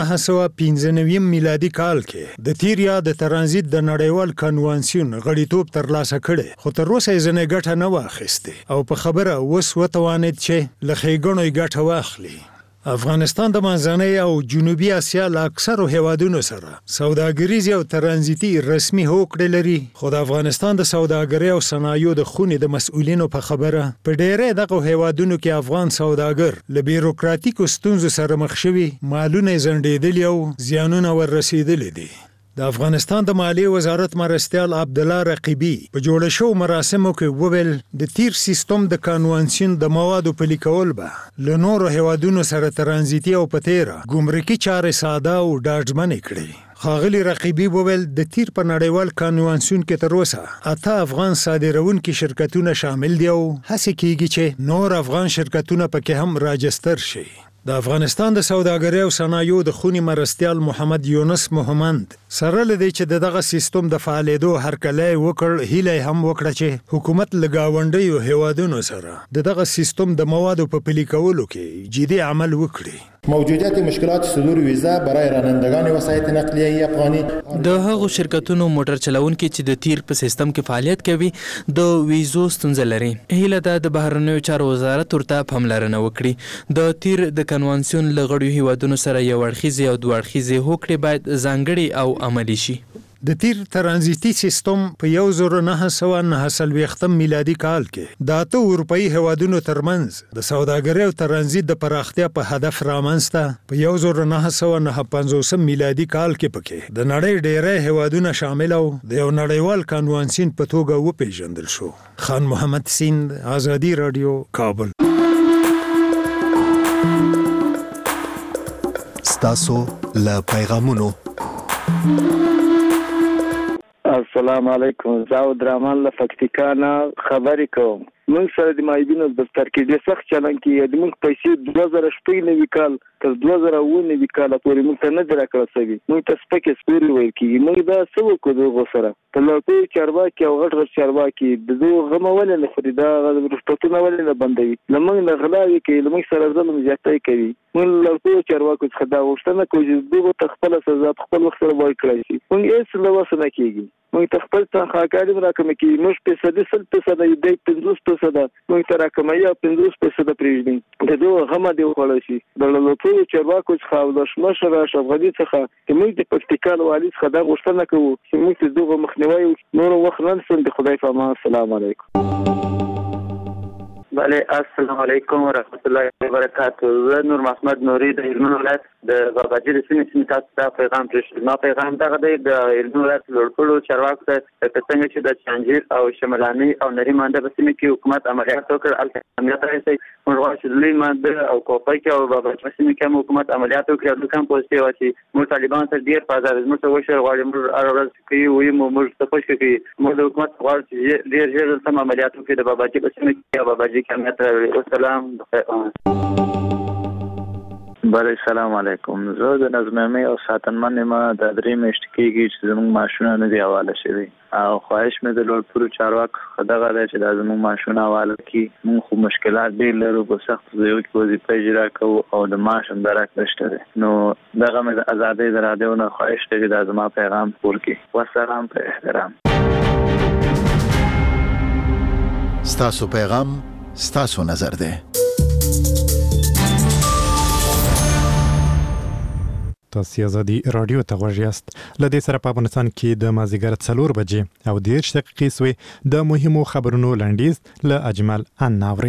1995 میلادي کال کې د تیر یا د ترانزیت د نړیوال کنوانسیون غړیتوب ترلاسه کړي، خو تر اوسه یې ځنې ګټه نه واخیسته او په خبره وس وتوانید چې له ښېګڼو ګټه واخلي. افغانستان د منځنۍ او جنوبي اسیا له اکثرو هیوادونو سره سوداګریزي او ترانزیتي رسمي هوکړې لري، خو د افغانستان د سوداګرۍ او صنایعو د خونې د مسؤلینو په خبره په ډېری دغه هیوادونو کې افغان سوداګر له بیروکراتیکو ستونزو سره مخ شوي، مالونه یې ځنډېدلي او زیانونه وررسېدلي دي. د افغانستان د مالیې وزارت مرستیال عبدالله رقیبي په جوړ شو مراسمو کې وویل د تیر سیستم د کنوانسیون د موادو پلي کول به له نورو هیوادونو سره ترانزیتي او په تیره ګمرکي چارې ساده او ډاډمنې کړي. ښاغلي رقیبي وویل د تیر په نړیوال کنوانسیون کې تر اوسه 8 افغان صادروونکي شرکتونه شامل دي او هڅه کیږي چې نور افغان شرکتونه پکې هم راجستر شي. د افغانستان د سوداګرۍ او صنایعو د خونی مرستیال محمد یونس محمد سره لدی چې دغه سیستم د فعالیدو هرکلی وکړ، هیله هم وکړه چې حکومت لګاونډیو هیوادونو سره دغه سیستم د موادو په پلي کولو کې جدي عمل وکړي. موجودیت مشکلات صدور ویزا برای رانندگان وسایط نقلیه افغانی د هغو شرکتونو موټر چلونکي چې د تیر په سیستم کې فعالیت کوي د ویزو ستونزه لري. هیله ده د بهرنیو چارو وزارت ورته پاملرنه وکړي. د تیر د کنوانسیون له غړیو هیوادونو سره یو اړخیزې او دوه اړخیزې هوکړې باید ځانګړې او عملي شي. د تیر ترانزیتي سیستم په 1949 میلادي کال کې د 8 اروپאי هیوادونو ترمنځ د سوداګرۍ او ترانزیت د پراختیا په هدف رامنځته په 1959 میلادي کال کې پکې د نړۍ ډېری هیوادونه شامل او د یو نړیوال کنوانسیون په توګه وپیژندل شو. خان محمد سین، آزادی رادیو، کابل. ستاسو له پیغامونو. السلام علیکم، زاود رحمان له پکتیکا نه خبرې کوم. موږ سره د مایبینو د دفتر کې د سخت چلن کې د موږ پیسې 2009 کال تر 2019 کال پورې موږ ته نه درکړل شوی. موږ ته سپکې سپوري ویل کېږي. موږ دا څه وکړو دغه سره په لوټو چارواکي او غټ چارواکي د دوه غمه ولې نه خوري، دا رشوتونه ولې نه بندوي، لمنګ نه غلاوي کوي، لمنګ سره ظلم زیاتې کوي. موږ لوټو چارواکو څخه دا وښتنه کوي چې دغه تخپل سزا خپل وخت سره وای کړی شي. موږ هیڅ له وسه نه کېږي. موږ تخپل څنګه کاډم راکمه کې موږ په 100% دی 50% موږ ته راکمه یا 50% پریږدي. د دوه غمه دی وخړل شي. د لوټو چارواکو څخه د شمشره شغدي څخه چې موږ د پکتیکال والی څخه دا غوښتنه کوو چې موږ دغه مخنیوي نور وخت نه سم د خدای په امان. السلام علیکم. بله، السلام علیکم و رحمت الله وبرکاته. زه نور محمد نوري د هلمند ولایت د باباجي د سیمې تاسو ته پیغام پرېښود. ما پیغام دغه دی د هلمند ولایت لوړپوړو چارواکو ته څنګه چې د چانجیر او شمالاني او نري مانده په سیمه کې حکومت عملیات وکړ، هلته امنیت راځي. موږ غواړو چې لوی مانده او کوپای کې او باباجي په سیمه کې حکومت عملیات وکړي. د کوم پوسټي واچي موږ طالبان ته ډیر پازار موږ ته وشر غواړي. موږ ارواز کوي وي موږ ته پوښتنه کوي. موږ د حکومت غواړو چې ډیر ژر سم عملیات وکړي د باباجي په سیمه کې او باباجي کې امنیت راوړي. السلام. بله سلام علیکم. زه د نظمامي او ساتنمن ما د 3 میاشتې کېږي چې زموږ ماشونه نه دی حواله شوي او خواهش مې د لوړپوړو چارواکو دغه دی چې دا زموږ ماشونه حواله کړي. موږ خو مشکلات ډېر لرو، په سختو ځایو کې وظیفه اجرا کوو او د معاش هم درک نشته دی. نو دغه مې د ازادۍ د راډیو نه خواهش دی چې دا زما پیغام خپور کړي. والسلام په احترام. ستاسو پیغام ستاسو نظر دی. تاسو ازادي رادیو ته غوږ یاست. له دې سره په افغانستان کې د مازیګر 4 بجې او 10 دقیقې سوې د مهمو خبرونو لنډیز له اجمل ان ناوري.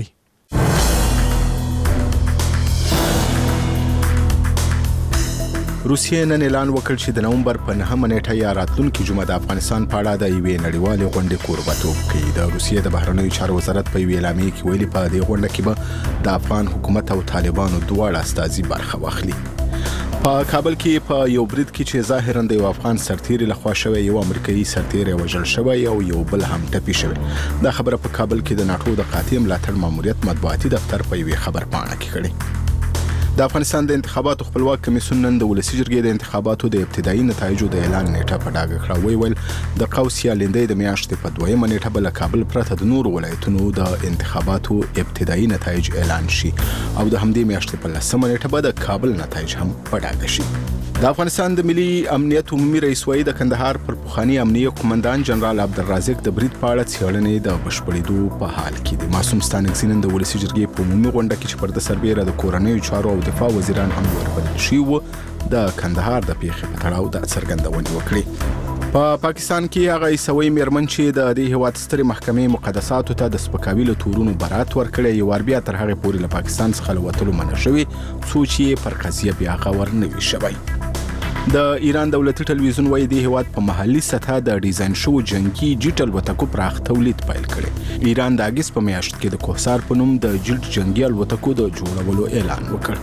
روسیې نن اعلان وکړ چې د نومبر په 9 نیټه یا راتلونکي جمعه د افغانستان په اړه د یوې نړیوالې غونډې کوربتوب کوي. د روسیې د بهرنیو چارو وزارت په یوې اعلامیه کې ویلي په دې غونډه کې به د افغان حکومت او طالبانو دواړه استازي برخه واخلي. په کابل کې په یو برید کې چې ظاهراً د یو افغان سرتیري لخوا شوی یو امریکایي سرتیري وژل شوی او یو بل هم ټپي شوی. دا خبره په کابل کې د ناټو د قاطع ملاتړ ماموریت مطبوعاتي دفتر په یوې خبرپاڼه کې کړې. د افغانستان د انتخاباتو خپلواک کمیسیون نن د ولسي جرګې د انتخاباتو د ابتدایي نتایجو د اعلان نیټه په ډاګه کړه. ویل د قوس یا لیندۍ د میاشتې په 2مه نیټه به له کابل پرته د نورو ولایتونو د انتخاباتو ابتدایي نتایج اعلان شي او د همدې میاشتې په 10مه نیټه به د کابل نتایج هم په ډاګه شي. د افغانستان د ملي امنیت عمومي رئیس وایي د کندهار پر پخوانی امنیه قومندان جنرال عبدالرازق د برید په اړه څېړنې د بشپړېدو په حال کې دي. معصوم ستانکزي نن د ولسي جرګې په عمومي غونډه کې چې پر د سربیره د کورنیو چارو او دفاع وزیران هم وربلل شوي وو د کندهار د پیښې په تړاو د څرګندونې وکړې. په پاکستان کې هغه عیسوي میرمن چې د دې هیواد سترې محکمې مقدساتو ته د سپکاوي له تورونو برات ورکړی یو بیا تر هغه پورې له پاکستان څخه لوتلو منع شوی څو چې پر قضیه بیا غور نه وي شوی. د ایران دولتي ټلویزیون وايي د هیواد په محلي سطح د ډیزاین شو جنگي جیټ الوتکو پراخ تولید پیل کړي. ایران د اگست په میاشت کې د کوهسار په نوم د جیټ جنگي الوتکو د جوړولو اعلان وکړ.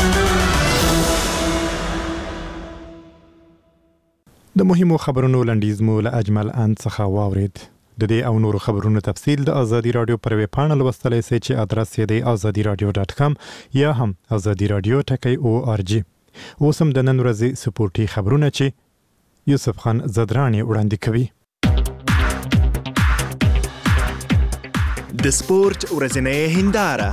د مهمو خبرونو لنډیز مو له اجمل ان څخه واورید. د دې او نورو خبرونو تفصیل د ازادي رادیو پر ویب پاڼه لوستلای شئ چې ادرس یې دی azadiradio.com یا هم azadiradio.org. اوس هم د نن ورځې سپورټي خبرونه چې یوسف خان زدرانی وړاندې کوي. د سپورت ورځنۍ هنداره.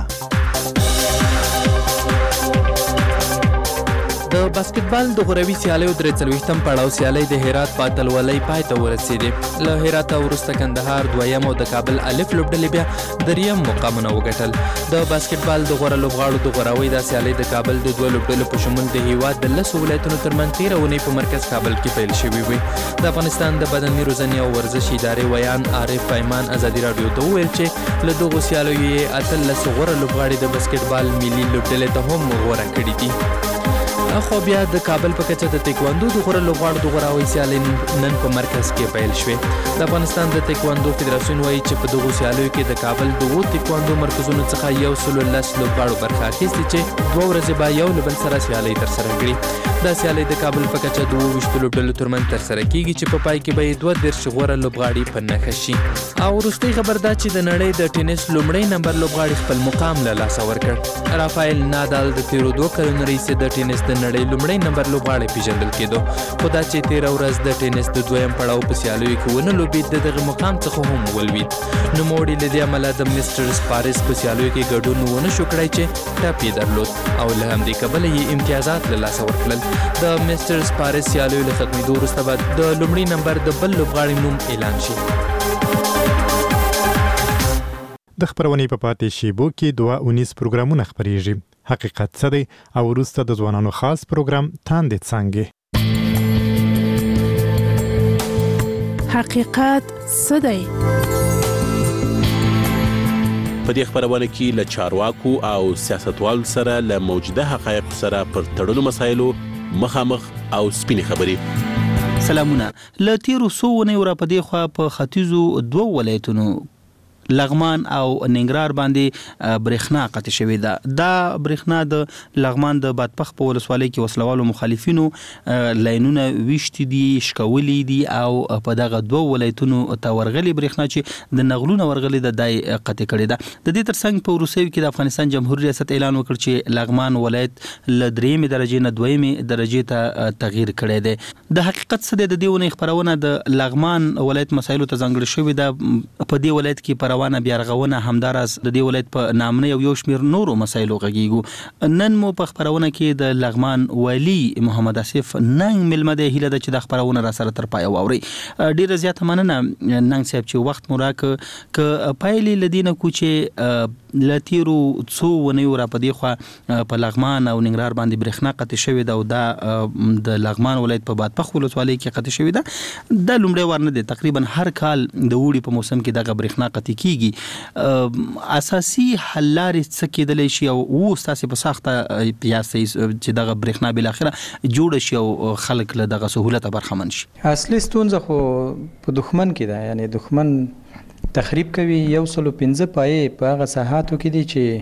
د باسکټبال د غوروي سیالیو 43م پړاو سیالۍ د هرات په اتلولۍ پای ته ورسېدې. له هرات وروسته کندهار دویم او د کابل الف لوبډلې بیا دریم مقامونه وګټل. د باسکټبال د غوره لوبغاړو د غوروي د سیالۍ د کابل د دوه لوبډلو په شمول د هیواد د 10 ولایتونو ترمنځ 13 اونۍ په مرکز کابل کې پیل شوې وي. د افغانستان د بدني روزنې او ورزش ادارې ویان عارف پیمان ازادي رادیو ته وویل چې له دغو سیالیو یې 18 غوره لوبغاړي د باسکټبال ملي لوبډلې ته هم غوره کړي دي. خو بیا د کابل په کچه د تکواندو د غوره لوبغاړو د غوراوي سیالۍ نن په مرکز کې پیل شوې. د افغانستان د تکواندو فدراسیون وایي چې په دغو سیالیو کې د کابل د تکواندو مرکزونو څخه 110 لوبغاړو برخه اخیستې چې 2 ورځې به یو له بل سره سیالۍ ترسره کړي. دا سیالۍ د کابل په کچه د 22 لوبډلو ترمنځ ترسره کیږي چې په پای کې به 32 غوره لوبغاړي په نښه شي. او وروستۍ خبر دا چې د نړۍ د ټینس لومړی نمبر لوبغاړي خپل مقام له لاسه ورکړ. رافایل نادال د تیرو 2 کلونو راهیسې د ټینس د نړۍ لومړی نمبر لوبغاړی پیژندل کېدو. خو دا چې 13 ورځ د ټینس د دویم پړاو په سیالیو کې ونه لوبېد د دغه مقام څخه هم ولوېد. نوموړي له دې امله د میسټرز پاریس په سیالیو کې ګډون ونه شو کړی چې ټپ یې درلود او له همدې کبله یې امتیازات له لاسه ورکړل. د میسټرز پاریس سیالیو له ختمېدو وروسته به د لومړي نمبر د بل لوبغاړي نوم اعلان شي. د خبرونې په پاتې شیبو کې 2 پروګرامونه خپریږي. حقیقت څه دی او وروسته د ځوانانو خاص پروګرام تاندې څنګه. حقیقت څه دی؟ په دې خبرونه کې له چارواکو او سیاستوالو سره له موجوده حقایق سره پر تړلو مسایلو مخامخ او سپینې خبرې. سلامونه. له تیرو 100 ونې را پدې خوا په ختیځو 2 ولایتونو لغمان او ننګرهار باندې برېښنا قطع شوې ده. دا برېښنا د لغمان د بادپخ په ولسوالۍ کې وسلوالو مخالفینو لاینونه ویشتي دي، شکولي دي او په دغه دوه ولایتونو ته ورغلي برېښنا چې د نغلونه ورغلي د دای قطع کړې ده. د دې ترڅنګ په وروستیو کې د افغانستان جمهوریت ریاست اعلان وکړ چې لغمان ولایت له 3 درجې نه 2 درجې ته تغییر کړی دی. د حقیقت څه دی؟ د دې ونې خبرونه د لغمان ولایت مسایلو ته ځانګړې شوې ده. په دې ولایت کې پروانه بیا رغونه همداراز د دې ولایت په نامنه یو شمیر نورو مسایلو غږیږو. نن مو په خبرونه کې د لغمان والی محمد اسف ننګ ملمه ده، هیله ده چې د خبرونه را سره تر پای واوري. ډیره زیاته مننه ننګ صاحب چې وخت مو راکړ. ک پایلې لدینه کو چې لتیرو څو ونیو را پدې خو په لغمان او ننګرهار باندې برېښنا قطع شوې ده او دا د لغمان ولایت په بادپخ ولسوالۍ کې قطع شوې ده. د لومړی وار نه دی، تقریبا هر کال د وړي په موسم کې دغه برېښنا قطع کیږي. اساسي حل لارې څه کېدلی شي او ستاسې په ساخته یاستئ چې دغه برېښنا بالاخره جوړه شي او خلک له دغه سهولته برخمن شي؟ اصلي ستونزه خو په دښمن کې ده، یعنی دښمن تخریب کوي. 115 پایې په هغه ساحاتو کې دي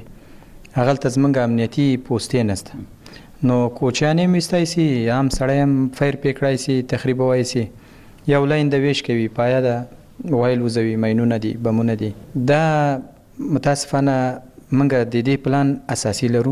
چې هغلته زموږ امنیتي پوستې نشته. نو کوچیان هم ایستای سي، عام سړی هم فیر پې کړای سي، تخریبوای سي. یو لاین د ویش کوي، پایه ده وایل وزوي، ماینونه دي، بمونه دي. دا متاسفانه منګه د دې پلان اساسي لرو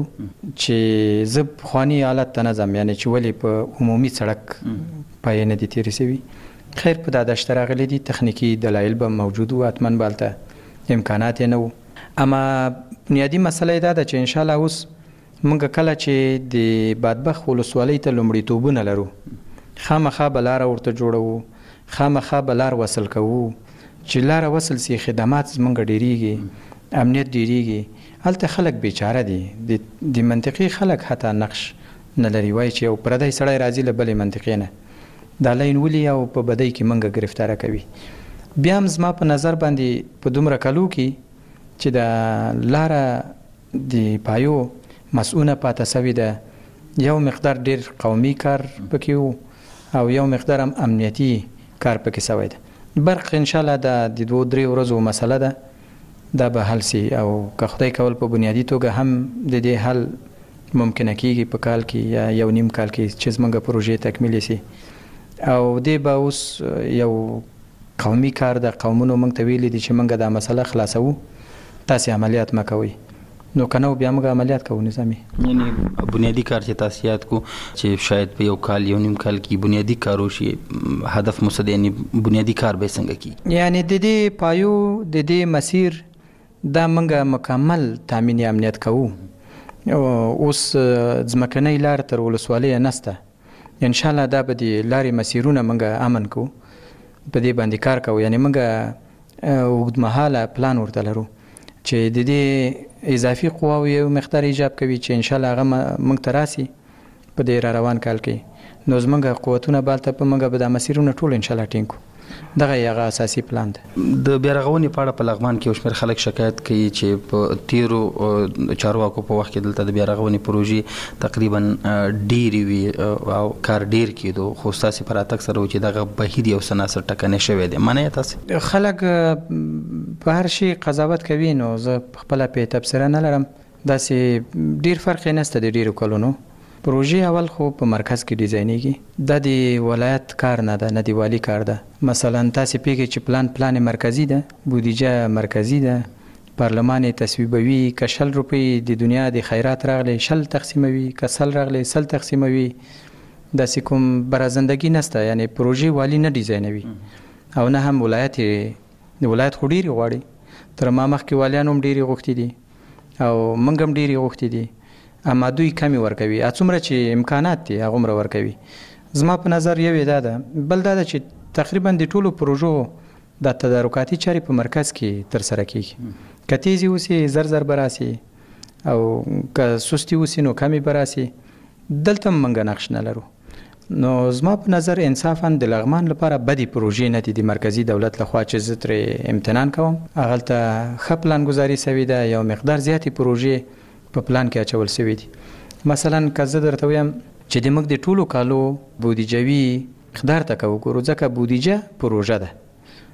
چې زه پخواني حالت ته نه ځم، یعنی چې ولې په عمومي سړک پایې نه دي تېرې سوي. خیر په دا دشته راغلي دي، تخنیکي دلایل به موجود وو، حتما به هلته امکانات یې نه وو. اما بنیادي مسله یې دا ده چې انشاءالله اوس موږ کله چې د بادپخ ولسوالۍ ته لومړیتوبونه لرو، خامخا به لاره ورته جوړوو، خامخا به لار وصل کوو. چې لاره وصل سي خدمات زموږ ډېرېږي، امنیت ډېرېږي. هلته خلک بیچاره دي، د منطقي خلک حتی نقش نه لري. وایي چې یو پردی سړی راځي له بلې منطقې نه دا لاین ولي او په بدۍ کې موږ ګرفتاره کوي. بیا هم زما په نظر باندې په دومره کلو کې چې د لاره د پایو مسؤونه پاته سوې ده، یو مقدار ډیر قومي کار پکې وو او یو مقدار هم امنیتي کار پکې سوی ده. برق انشاءالله د 2-3 ورځو مسله ده، دا به حل سي او که خدای کول په بنیادي توګه هم د دې حل ممکنه کیږي په کال کې یا یو نیم کال کې چې زموږ پروژې تکمیل سي. او دې به اوس یو قومي کار د قومونو موږ ته ویلي دي چې موږ دا مسله خلاصو، تاسې عملیات مه کوئ. نو کنه بیا موږ عملیات کوو نظامي، یعنی بنیادی کار چې تاسو یاد کو چې شاید په یو کال یو نیم کال کې بنیادی کار وشي. هدف مو یعنی بنیادی کار به څنګه کی؟ یعنی د دې پایو د دې مسیر دا موږ مکمل تامین امنیت کوو. اوس ځمکنۍ لار تر ولسوالۍ نسته، ان شاء الله دا به د لارې مسیرونه موږ امن کوو، په دې باندې کار کوو. یعنی موږ اوږدمهاله پلان ورته لرو چې د دې اضافي قواو یو مقدار ایجاب کوي چې ان شاء الله هغه موږ ته راسي په دې را روان کال کې. نو زموږ قوتونه بالته په موږ به دا مسیرونه ټول ان شاء الله ټینګ کړو. دغه یغه اساسي پلان ده. د بیارغونې په اړه په لغمان کې شمېر خلک شکایت کوي چې په تیرو چارواکو په وخت کې دلته د بیارغونې پروژې تقریبا ډېرې وي او کار ډېر کېدو، خو ستاسې په راتګ سره و چې دغه بهیر یو څه ناڅه ټکنی شوی دی. منئ تاسې؟ خلک په هر شي قضاوت کوي، نو زه خپله پې تبصره نه لرم. داسې ډېر فرق یې نشته د ډېرو کلونو. پروژې اول خو په مرکز کې ډیزاینېږي، دا د ولایت کار نه ده، نه د والي کار ده. مثلا تاسې پوهېږئ چې پلان مرکزي ده، بودیجه مرکزي ده، پارلمان یې تصویبوي. که 100 روپۍ د دنیا د خیرات راغلی 100 تقسیموي، که 100 راغلی 100 تقسیموي. داسې کوم برازندګي نشته، یعنی پروژې والي نه ډیزاینوي او نه هم ولایت د ولایت خو ډېرې غواړي. تر ما مخکې والیان هم ډېرې غوښتي دي او موږ هم ډېرې غوښتي دي، اما دوی کمی ورکوي. څومره چې امکانات دي هغومره ورکوي. زما په نظر یو دا ده، بل دا ده چې تقریبا د ټولو پروژو د تدارکاتي چارې په مرکز کې ترسره کیږي. که تیزی اوسي زر به راسي او که سستی اوسي نو کمی به راسي. دلته هم موږ نقش نه لرو. نو زما په نظر انصافا د لغمان لپاره بدی پروژې نه دي د مرکزی دولت لخوا چې زه ترې امتنان کوم. هغلته ښه پلانګذاري سوې ده، یو مقدار زیاتې پروژې په پلان کې اچول سوي دي. مثلا که زه درته ویم چې د موږ د ټولو کالو بودیجوي مقدار ته که وګورو، ځکه بودیجه پروژه ده،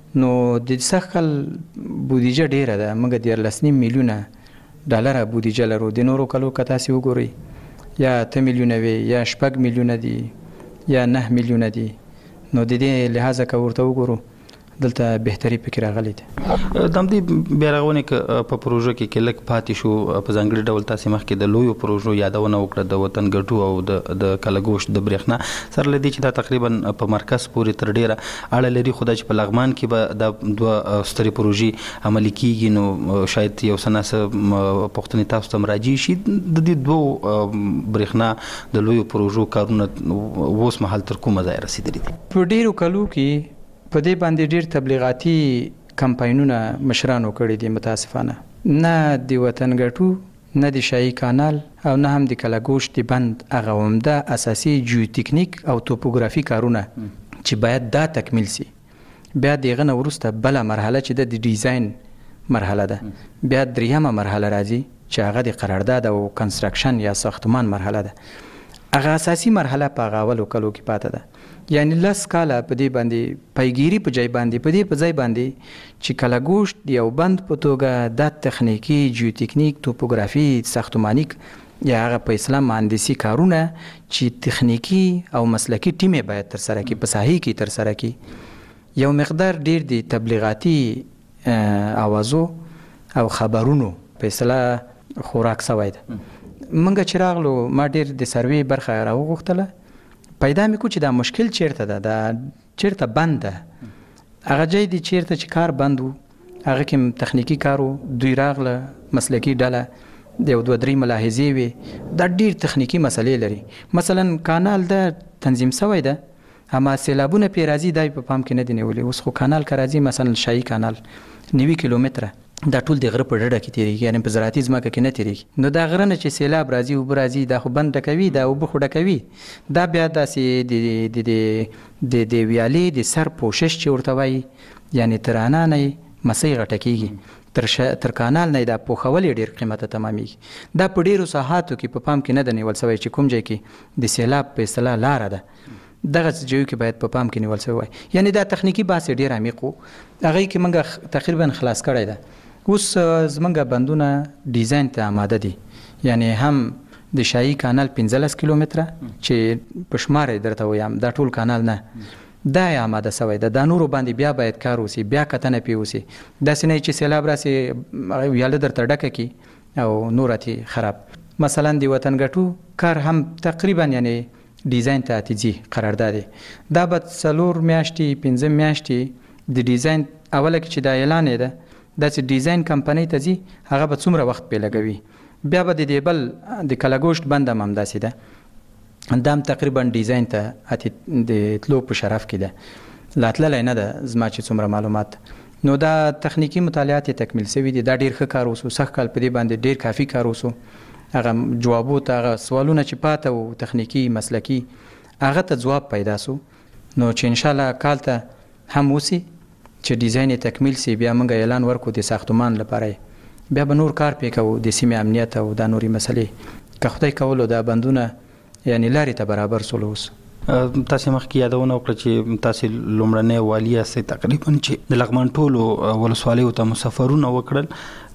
نو د سخل بودیجه ډیره ده، موږ 13 میلیونه ډالر بودیجه لرو. د نورو کلو که تاسې وګورئ یا 8 میلیونه وي یا 6 میلیونه دي یا 9 میلیونه دي، نو د دې لحاظه که ورته وګورو دلته بهتري پکې راغلی دی. د همدې بیا رغونې که په پروژه کې لږ پاتې شو، په ځانګړي ډول تاسې مخکې د لویو پروژو یادونه وکړه، د وطن ګټو او د کلګوشت د برېښنا سره له دې چې دا تقریبا په مرکز پورې تر ډېره اړه لري، خو دا چې په لغمان کې به دا 2 سترې پروژې عملي کېږي، نو شاید یو څه ناڅه پوښتنې تاسو ته راجع شي. د دې 2 برېښنا د لویو پروژو کارونه اوس مهال تر کومه ځایه رسېدلي دي؟ په ډېرو کلو کې په دې باندې ډېر تبلیغاتي کمپاینونه مشرانو کړي دي، متاسفانه نه د وطن ګټو نه د شاهي کانال او نه هم د کلګوشت بند هغه عمده اساسي جیوتکنیک او توپوګرافي کارونه چې باید دا تکمیل سي. بیا دغه نه وروسته بله مرحله چې د ډیزاین مرحله ده، بیا 3مه مرحله راځي چې هغه د قرارداد او کنستراکشن یا ساختمان مرحله ده. هغه اساسي مرحله په هغه اولو کلو کې پاته ده. یعنی 10 کاله په دې باندې پیګيري په ځای باندې په دې په ځای باندې چې کلګوشت یو بند په توګه د تخنیکی جیوتکنیک توپوګرافي ساختمانیک یا هغه په اسلام مهندسي کارونه چې تخنیکی او مسلکی ټیم باید تر سره کې په ساحې کې تر سره کې یو مقدار ډیر دی تبلیغاتي اوازو او خبرونو په اصطلاح خوراک سوی ده. منګه چراغلو ما ډیر د سروي برخه راوغختله، پیدا مې کو چې دا مشکل چیرته ده، دا چیرته بند ده. هغه ځای دی چیرته چې کار بند وو، هغه کې تخنیکی کارو دوی راغله مسلکی ډله د 2-3 ملاحظې وي، دا ډیر تخنیکی مسلې لري. مثلا کانال د تنظیم سوی ده، اما سیلابونه پی راځي دای په پام کې نه دی نیولې. اوس خو کانال که راځي مثلا شاهي کانال 90 کیلومتره دا ټول د غره په ډډه کې تیریږي، یعنی په زراعتي ځمکه کې نه تیریږي. نو دا غره نه چې سیلاب راځي اوبه راځي دا خو بند ډکوي، دا اوبه خو ډکوي، دا بیا داسې د ویالې د سر پوشش چې ورته وایي، یعنی تر انا نه مسۍ غټه کېږي، تر کانال نه دا پوښول ډېر قیمته تمامیږي. دا په ډېرو ساحاتو کې په پام کې نه ده نیول سوی چې کوم ځای کې د سیلاب په اصطلاح لاره ده، دغه ځایو کې باید په پام کې نیول سوی وای. یعنی دا تخنیکی بحث ډېر عمیق و، هغه کې موږ تقریبا خلاص کړی ده. اوس زمونږ بندونه ډیزاین ته آماده دي، یعنی هم د شاهي کانال 15 کیلومتره چې په شمار درته وایم دا ټول کانال نه، دا آماده سوی ده. دا نورو باندې بیا باید کار وسی، بیا کتنه پی وسی، داسې نه چې سیلاب راسي ویاله درته ډکه کی او نوراتي خراب. مثلا د وطن ګټو کار هم تقریبا یعنی ډیزاین ته اتیجی قرارداد دا به 4 میاشتې 5 میاشتې د ډیزاین اوله کې چې دا اعلان ده داسې ډیزاین کمپنۍ ته ځي، هغه به څومره وخت پې لګوي. بیا به د دې بل د کلګوشت بند هم همداسې ده، دا هم تقریبا ډیزاین ته د تلو په شرف کې ده، لا تللی نه ده زما چې څومره معلومات. نو دا تخنیکی مطالعات یې تکمیل سوي دي، دا ډېر ښه کار وسو، سخت کال په دې باندې ډېر کافي کار وسو. هغه جوابو ته هغه سوالونه چې پاته وو تخنیکی مسلکی هغه ته جواب پیدا سو. نو چې انشاءالله کال ته هم وسی چې ډیزاین تکمیل سی، بیا موږ اعلان ورکو د ساختمان لپاره، بیا به نور کار پې کوو د سیمې امنیت او دا نورې مسلې که خدای کولو دا بندونه یعنی لارې ته برابر سول. اوس تاسې مخکې یادونه وکړه چې تاسې لومړنی والي یاستئ تقریبا چې د لغمان ټولو ولسوالیو ته مسافرونه وکړل،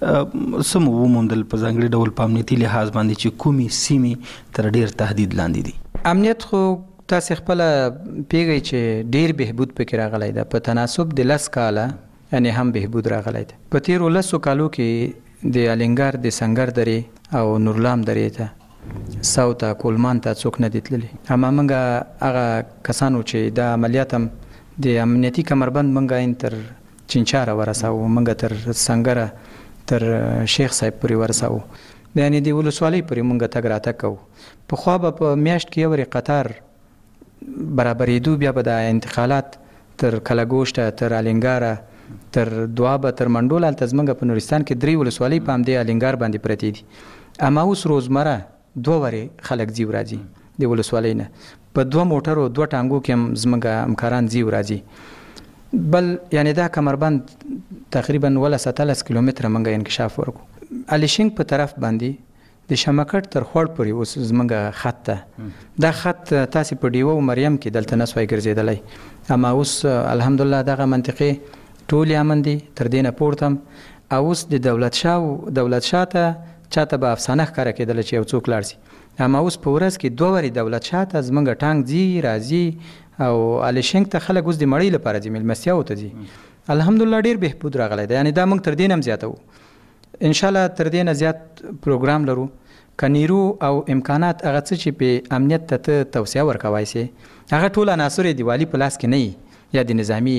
څه مو وموندل په ځانګړي ډول په امنیتي لحاظ باندې چې کومې سیمې تر ډېر تهدید لاندې دي؟ امنیت خو تاسې خپله پیږئ چې ډېر بهبود پکې راغلی ده، په تناسب د 10 کاله یعنی هم بهبود راغلی ده. په تیرو 10 کالو کې د الینګار د سنگر درې او نورلام درې ته ساوته کولمان ته څوک نه دي تللي. اما موږ هغه کسانو چې دا عملیات هم د امنیتي کمربند موږ تر چنچاره ورساوو، موږ تر سنګره تر شیخ صاحب پورې ورساوو، یعنی د ولسوالۍ پورې موږ تګ راتګ کوو. پخوا به په میاشت کې یو قطار برابرېدو، بیا به د انتقالات تر کلګوشته تر الینګاره تر دوابه تر منډول هلته زموږ په نورستان کې 3 ولسوالۍ په همدې الینګار باندې پرتې دي. اما اوس روزمره 2 ورې خلک ځي راځي د ولسوالۍ نه، په 2 موټرو 2 ټانګو کې هم زموږ همکاران ځي راځي. بل یعنی دا کمربند تقریبا 17 کیلومتره موږ انکشاف ورکو. الیشنګ په طرف باندې د شمکټ تر خوړ پورې اوس زموږ خط ته، دا خط تاسې په ډیوه او مریم کې دلته نسوای ګرځېدلی، اما اوس الحمدلله دغه منطقې ټول امن دي تر دې نه پورته اوس د دولت شاه ته چاته به افسانه ښکاره کېدله چې یو څوک لاړ سي اما اوس په ورځ کې 2 واري دولت شاه ته زمونږ ټانک ځي راځي او الیشنګ ته خلک اوس د مړۍ لپاره ځي میلمستیاو ته ځي الحمدلله ډېر بهبود راغلی دی یعنې دا موږ تر دې نه هم زیاتوو انشاءالله تر دې نه زیات پروګرام لرو که نیرو او امکانات هغه څه چې په امنیت ته توسعه ورکوای سي هغه ټول عناصر د والي په لاس کې نه یا د نظامي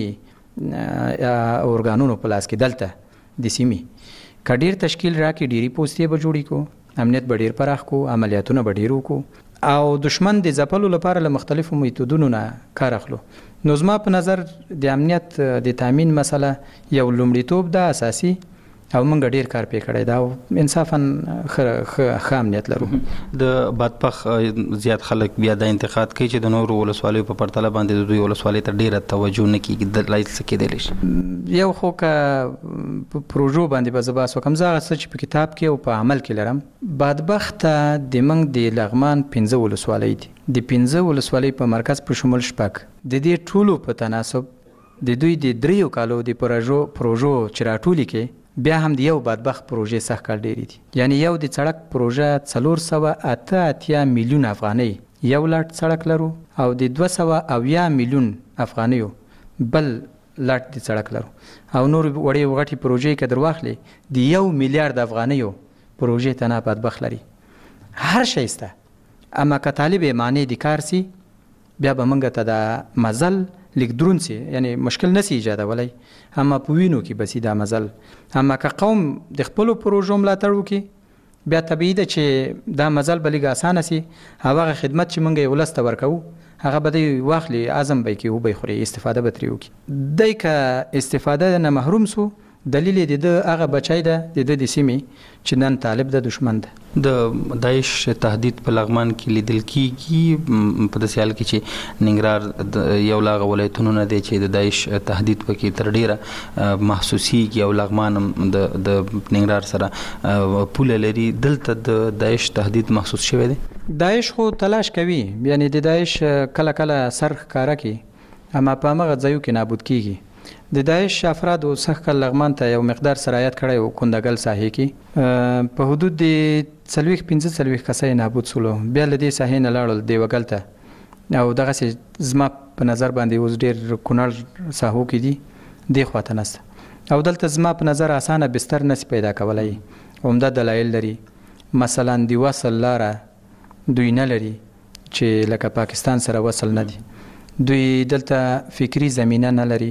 اورګانونو په لاس کې دلته د سیمې که ډېر تشکیل راکړي ډېرې پوستې به جوړې کو امنیت به ډېر پراخ کو عملیاتونه به ډېر وکړو او دشمن د ځپلو لپاره له مختلفو میتودونو نه کار اخلو نو زما په نظر د امنیت د تامین مسله یو لومړیتوب ده اساسي او موږ ډېر کار پې کړی دا او انصافا ښه امنیت لرو د بادپخ زیات خلک بیا دا انتقاد کوي چې د نورو ولسوالیو په پرتله باندې د دوی ولسوالۍ ته ډېره توجه نه کېږي دلایل څه کېدلی شي یو خو که په پروژو باندې به زه بحث وکړم زه هغه څه چې په کتاب کې او په عمل کې لرم بادبخ ته د موږ د لغمان 15 ولسوالۍ دي د 15 ولسوالۍ په مرکز په شمول شپږ د دې ټولو په تناسب د دوی د 3 کالو د پروژو چې راټولې کې بیا هم د یو بادبخ پروژې سخت کال ډېرې دي یعنی یو د سړک پروژه 488 میلیون افغانۍ یو لاټ سړک لرو او د 280 میلیون افغانیو بل لاټ د سړک لرو او نور وړې وغټې پروژې که در واخلې د 1 میلیارډ افغانیو پروژې ته نه بادبخ لري هر شی سته اما که طالب معنی د کار سي بیا به موږ ته د مزل لیک درون سي یعنی مشکل نسی ایجادولی اما په وینو کې بسی دا مزل اما که قوم د خپلو پروژو ملاتړ وکړي بیا طبیعي ده چې دا مزل به لږ اسانه سي هغه خدمت چې موږ یې ولس ته ورکوو هغه به دی واخلي عزم به یې کړي وبه یې خوري استفاده به ترې وکړي دی که استفاده نه محروم سو دلیل یې د هغه بچی ده د د سیمې چې نن طالب د دشمن ده د داعش تهدید په لغمان کې لیدل کیږي په داسې حال کې چې ننګرهار یو لا هغه ولایتونو نه دی چې د داعش تهدید پکې تر ډیره محسوسیږي او لغمان د ننګرهار سره پوله لري دلته د داعش تهدید محسوس شوی دی داعش خو تلاش کوي یعنی د داعش کله کله سر ښکاره کوي اما په همغه ځایو کې نابود کیږي د داعش افرادو سخت لغمان ته یو مقدار سرایت کړی او کندګل ساحې کې په حدود د 45 کسای نابود سولو بیا له دې ساحې نه لاړل دیوګل ته او دغسې زما په نظر باندې اوس ډېر کونړ ساحو کې دي دې خواته نسته او دلته زما په نظر اسانه بستر نسی پیدا کولی عمده دلایل لري مثلا د وصل لاره دوی نه لري چې لکه پاکستان سره وصل نه دي دوی دلته فکری زمینه نه لري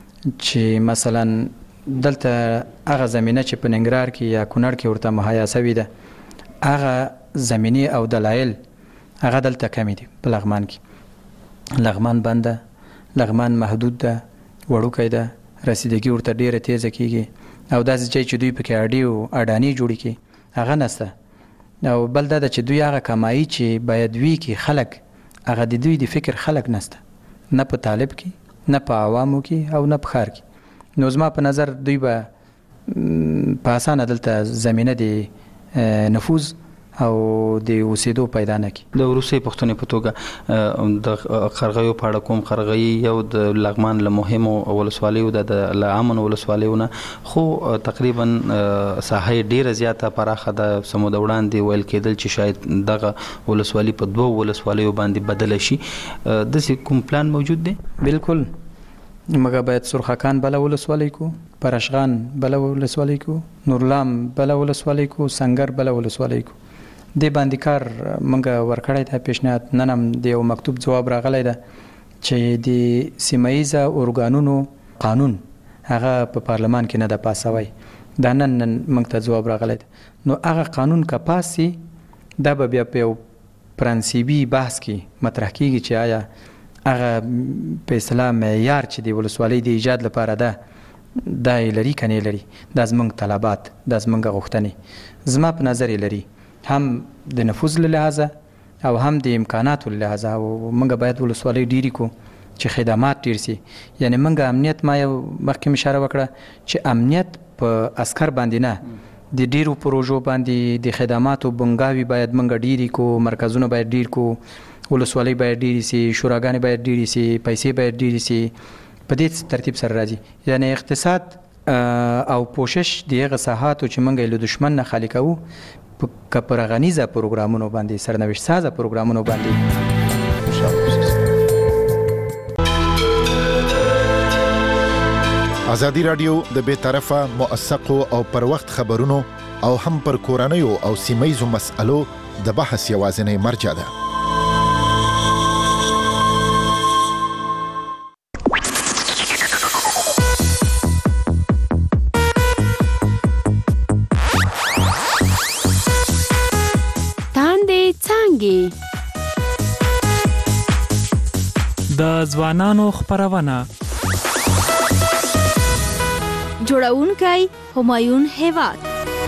چې مثلا دلته هغه زمینه چې په ننګرهار کې یا کونړ کې ورته مهیا شوې ده هغه زمینې او دلایل هغه دلته کمی دي په لغمان کې لغمان بنده لغمان محدود ده وړوکی ده رسیدګي ورته ډېره تیزه کېږي او داسې ځای چې دوی پکې اډانې جوړې کړي هغه نسته او بل دا ده چې دوی هغه کمایي چې باید وي کې خلک هغه د دوی د فکر خلک نسته نه په طالب کې نه په عوامو کې او نه په ښار کې نو زما په نظر دوی به په اسانه دلته زمینه د نفوذ او د اوسېدو پیدا نه کړي د وروستۍ پوښتنې په توګه د قرغیو په اړه کوم قرغۍ یو د لغمان له مهمو ولسوالیو د امن ولسوالیو نه خو تقریبا ساحه ډیره زیاته پراخه د سمود وړاندې ویل کېدل چې شاید دغه ولسوالي په 2 ولسوالیو باندې بدل شي داسې کوم پلان موجود دی بالکل مګه باید سرخکان بل ولسوالی کو پرشغان بل ولسوالی کو نورلام بل ولسوالی کو سنگر بل ولسوالی کو د باندې کار منګه ورکړی ته پیشنهاد نن هم د یو مکتوب جواب راغلی ده چې د سیمایزه اورګانونو قانون هغه په پارلمان کې نه ده پاسوي دا نن موږ ته جواب راغلی ده نو هغه قانون که پاس سي دا به بیا په یو پرنسیبي بحث کې مطرح کیږي چې آیا هغه په اصطلاح معیار چې د ولسوالۍ د ایجاد لپاره ده دا یې لري که نه لري دا زموږ طلبات دا زموږ غوښتنې زما په نظر یې لري هم د نفوذ له لحاظه او هم د امکاناتو له لحاظه او موږ باید ولسوالۍ ډیرې کو چې خدمات ډیر سي یعنی موږ امنیت ما یو مخکې اشاره وکړه چې امنیت په عسكر باندې نه د ډیرو پروژو باندې د خدماتو بنګاوي باید موږ ډیرې کو مرکزونه باید ډیر کو ولسوالۍ باید ډیرې سي شوراګانې باید ډیرې سي پیسې باید ډیرې سي په دې ترتیب سره راځي یعنی اقتصاد او پوشش دغه ساحاتو چې موږ له دشمن نه خالي کوو که پر غنیزه پروګرامونو باندې سرنوشت سازه پروګرامونو باندې ازادي رادیو د بې طرفه موثقو او پر وخت خبرونو او هم پر کورنیو او سیمایزو مسألو د بحث یوازینی مرجع ده. تاندې څانګې د ځوانانو خپرونه جوړونکی همایون هیواد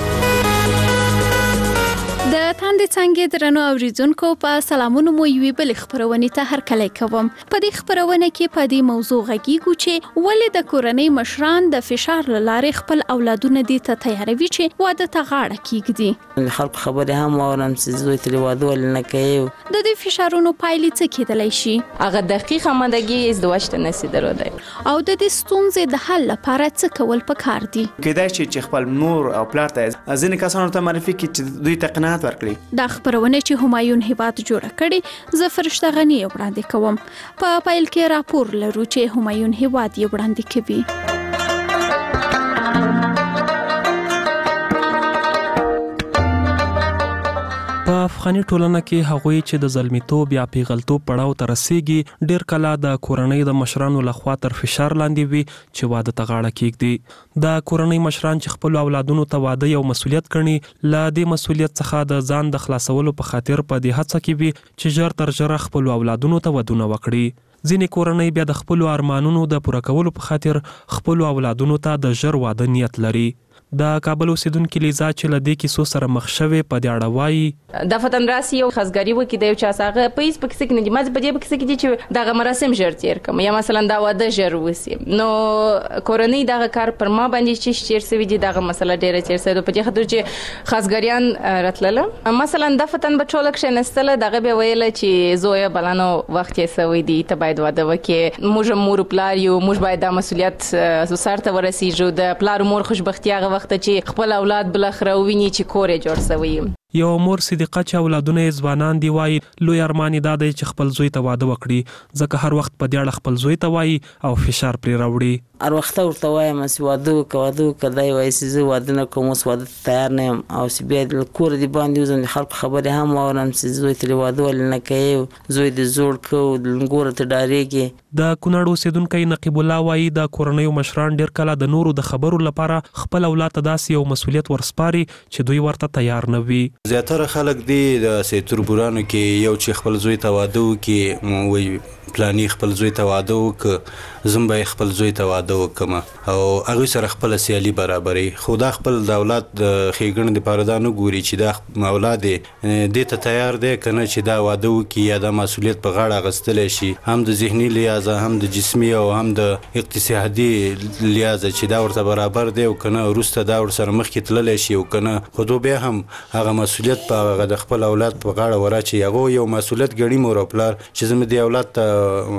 د تاندې څنګه درنو اوریدونکو په سلامونو مو یوې بل خبرونه ته هرکلی کوم. په دې خبرونه کې په دې موضوع غږیږو چې ولې د کورنۍ مشران د فشار لارې خپل اولادونه دي ته تیاروي چې واده ته غاړه کیږدي. خلک خبرې هم اورم چې زوی تل واده ولنه کوي. د دې فشارونو پایلې څه کېدلی شي؟ هغه دقیق آمادګي ازدواج ته نشي درلودای. او د دې ستونزې د حل لپاره څه کول پکار دي؟ کېدای شي چې خپل مور او پلار ته ځینې کسانو ته معرفي کړي چې دوی ته قناعت ورکړي. دا خبرونه چې همایون هیواد جوړه کړي زه فرشته غنی وړاندې کوم. په پایل کې راپور لرو چې همایون هیواد یې وړاندې کوي. په افغاني ټولنه کې هغوی چې د ظلمیتوب یا پیغلتوب پړاو ته رسیږي ډیر کله د کورنۍ د مشرانو لخوا تر فشار لاندې وي چې واده ته غاړه کیږدي. د کورنۍ مشران چې خپل اولادونو ته واده یو مسولیت ګڼي له دې مسولیت څخه د ځان د خلاصولو په خاطر په دې هڅه کې وي چې ژر تر ژره خپل اولادونو ته ودونه وکړي. ځینې کورنۍ بیا د خپل ارمانونو د پوره کولو په خاطر خپل اولادونو ته د ژر واده نیت لري. د کابل اوسیدونکو لیزا چې له دې کیسو سره مخ شوه په دې اړه وایي د فتن راسي او خزګری وکي د یو چا سره په هیڅ پکې کې نه دي مازه په دې پکې کې چې دغه مراسم ژر تیر کوم یا مثلا دا واده ژر وسی نو کورنۍ دغه کار پر ما باندې چې چیر سوي دي دغه مسله ډیره چیر سوي په دې خاطر چې خزګریان راتلله مثلا د فتن بچولک شنستله دغه به ویل چې زویا بلانو وخت یې سوي دي ته باید واده وکي موږ مور پلار یو موږ باید د مسولیت سره ورسیږو د پلار مور خوشبختي هغه وخت چې خپل اولاد بل اخره ویني چې کور جوړ سوی. یو مور صدیقه چې اولادونه ځوانان دی وایي لوی ارمان دا دی چې خپل زوی ته واده وکړي ځکه هر وخت په دې اړه خپل زوی ته وایي او فشار پرې راوړي. هر وخت ورته وایم چې واده کدی وایي چې زه واده نه کوم اوس واده تیار نه یم او چې بیا د کور دی باندې وزن خلک خبرې هم اورم چې زوی تل واده ولنه کوي زوی د زوړ کو د لنګور ته ډاریږي. د کونړ اوسیدونکو نقیب الله وایي د کورنۍ مشران ډیر کله د نورو د خبرو لپاره خپل اولاد ته داسې یو مسولیت ورسپاري چې دوی ورته تیار نه وي. زیاتره خلک دی د سیتوربورانو کې یو چې خپل زوی ته واده وکړي وایي پلانی خپل زوی ته واده وکړه زم به خپل زوی ته واده وکم او هغه سره خپل سیالي برابرې خو دا خپل د اولاد د خېګڼې لپاره دا نه ګوري چې دا اولاد دې ته تیار دی کنه چې دا واده وکړي یا د مسولیت په غاړه غستل شي هم د ذهني لحاظ هم د جسمي او هم د اقتصادي لحاظ چې دا ورته برابر دی او کنه ورسته دا ور سره مخ کې تللی شي او کنه خو بیا هم هغه مسولیت په د خپل اولاد په غاړه ورچي هغه یو مسولیت ګڼي مور او پلار چې زموږ د اولاد ته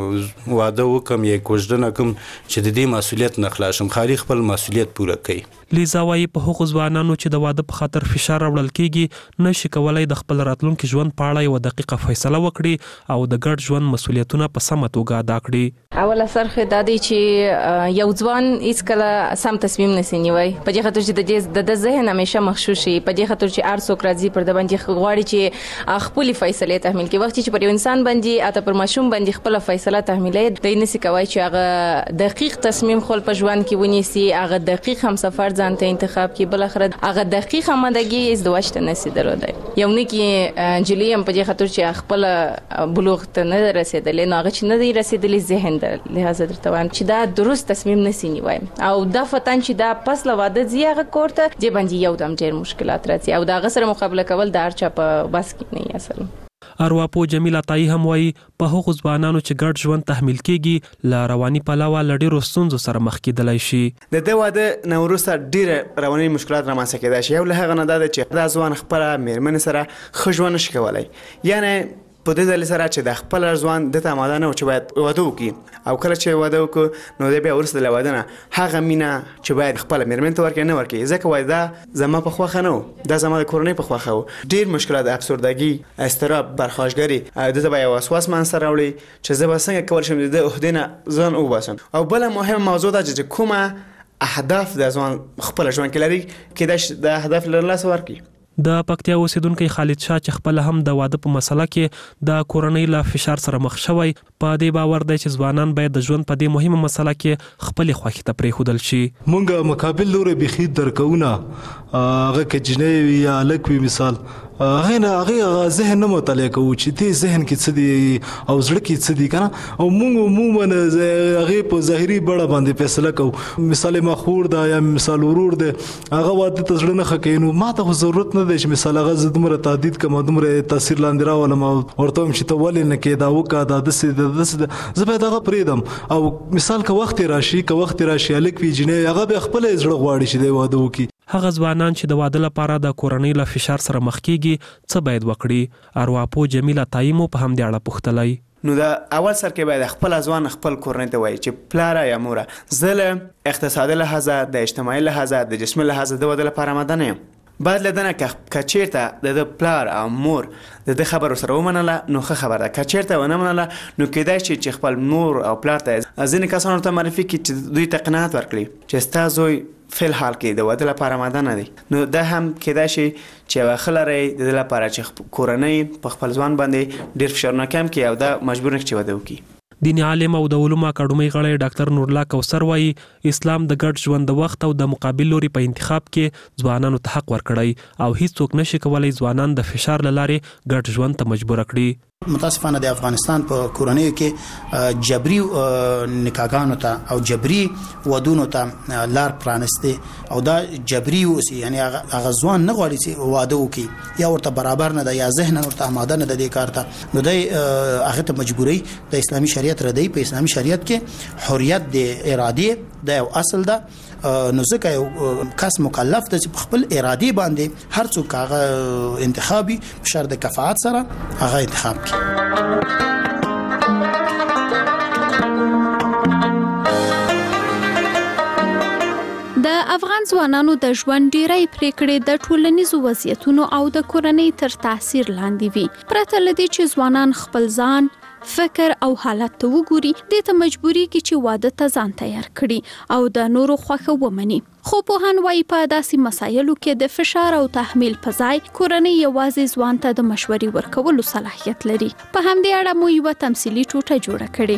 واده وکم یا کوژدنه کوم چې د دې مسولیت نه خلاصم خالي خپل مسولیت پوره کوي. لیزا وایي په هغو ځوانانو چې د واده په خاطر فشار راوړل کیږي نشي کولای د خپل راتلونکي ژوند په اړه یو دقیقه فیصله وکړي او د ګډ ژوند مسولیتونه په سمه توګه ادا کړي. اوله سرخه د دې چې یو ځوان هیڅ کله سم تصمیم نسی نیوي په دې خاطر چې د ذهن همیشه مخشوش شي په دې خاطر چې ارڅوک راځي پر د باندې غواړي چې خپل فیصله تحمیل کوي وخت چې پر یو انسان باندې اته پر ماشوم باندې خپل فیصله تحمیلې د نسی کوي چې هغه دقیق تصمیم خپل په ژوند کې ونیسي هغه دقیق هم سفر ځان ته انتخاب کې بل اخر هغه دقیق آمادګي ازدواج ته نسی درلودای. یو نه کې جلی هم په دې خاطر چې خپل بلوغ ته نه رسیدلې نو هغه چې نه دی رسیدلې ذهن د لحاظ درته وایم چې دا درست تصمیم نسی نیوي او دا فتن چې دا پس له واده زیغه کوړه چې باندې یو دم ډېر مشکلات راځي او دا غسر مقابله کول د هر چا په بس کې نه اصل. ارواپو جمیل عطایی هم وایي په هغو ځوانانو چې ګډ ژوند تحمیل کیږي له رواني پلوه له ډېرو ستونزو سره مخ کېدلی شي. د دې واده نه وروسته ډېره رواني مشکلات رامنځته کېدای شي یو له هغه نه دا ده چې دا ځوان خپله مېرمنې سره ښه ژوند نشي کولی یعنې په دې ځل سره چې د خپل ځوان د تماده نه چې باید واده وکړي او کله چې واده وکړو نو د بیا ورسته له واده نه هغه مینه چې باید خپل میرمن ته ورکړي نه ورکړي ځکه وای دا زما په خوښه نه و دا زما د کورنۍ په خوښه و ډیر مشکلات افسردګي اضطراب برخواشګري د بیا وسواس منځ راوړي چې زه به څنګه کول شم د عہدې نه ځان وباسم او بل مهم موضوع ده چې کومه اهداف د ځوان خپل ژوند کې لري کېدای شي د اهداف لرلاسه ورکړي د پکتیا اوسیدونکو خالد شاه چې خپل هم د واده په مسله کې د کورنۍ له فشار سره مخ شوی په دې باور دی چې ځوانان باید د ژوند په دې مهمه مسله کې خپل خوښي ته پریښودل شي. مونږ مقابل لوري بخي درکونه هغه کې جنوي یا لکوي مثال هغه ذهن نه مطالعه کوو چې دې ذهن کې څه دي او زړه کې څه دي کنه او موږ عموما هغه په ظاهري بڑا باندې فیصله کوو. مثال مخور دا یا مثال ورور دی هغه واده ته زړه نه خکینو ما ته ضرورت نه دی چې مثال هغه زدمره تعدید کوم دومره تاثیر لاندې راولم ورته هم چې ته ولې نه کې دا وکړه دا دسه زه به دا پریدم او مثال که وخت راشي الک وی جنې هغه به خپل زړه غواړي چې دی واده وکړي. هغه ځوانان چې د واده لپاره د کورنۍ له فشار سره مخ کیږي څه باید وکړي؟ ارواپو جمیله تایمو په همدې اړه پوښتلی. نو دا اول سر کې باید خپل ځوان خپل کورنۍ ته وایي چې پلاره یا موره زه له اقتصادي لحاظه د اجتماعي لحاظه د جسمي لحاظه د واده لپاره آماده نه یم. باید لدنه که چیرته د پلار او مور د خبرو سره ومنله نو ښه خبره ده که چیرته ونه منله نو کېدای شي چې خپل مور او پلار ته ځینې کسانو ته معرفي کړي چې دوی ته قناعت ورکړي چې ستا زوی فی الحال کې د واده لپاره آماده نه دی. نو دا هم کېدای شي چې یوه ښه لرئ د دې لپاره چې کورنۍ په خپل ځوان باندې ډېر فشارونه کم کړي او دا مجبور نه کړي چې واده وکړي. دیني عالم او د علومو اکاډمۍ غړی ډاکټر نورالله کوثر وایي اسلام د ګډ ژوند د وخت او د مقابل لوري په انتخاب کې ځوانانو ته حق ورکړی او هیڅوک نشي کولای ځوانان د فشار له لارې ګډ ژوند ته مجبور کړي. متاسفانه د افغانستان په کورنیو کې جبري نکاحګانو ته او جبري ودونو ته لار پرانسته او دا جبري اوسي یعنی هغه ځوان نه غواړي چې واده وکړي یا ورته برابر نه ده یا ذهن ورته آماده نه ده د کار ته نو د هغه ته مجبوري د اسلامي شریعت ردی په اسلامي شریعت کې حریت د ارادي د یو اصل ده نو ځکه یو کس مکلف دی چې خپل ارادي باندې هر څوک هغه انتخابي په شرط د کفاءت سره هغه انتخاب کړي. د افغان ځوانانو د ژوند ډیری پریکړې د ټولنیزو وضعیتونو او د کورنۍ تر تاثیر لاندې وي. پرته له دې چې ځوانان خپل ځان فکر او حالت ته وګوري د ته مجبوري کې چې واده ته ځان تیار کړي او د نورو خوښه ومني. خو پوهان وايي په داسې مسایلو کې د فشار او تحمیل په ځای کورنۍ یوازې ځوان ته د مشورې ورکولو صلاحیت لري. په همدې اړه مو یوه تمثیلي ټوټه جوړه کړې.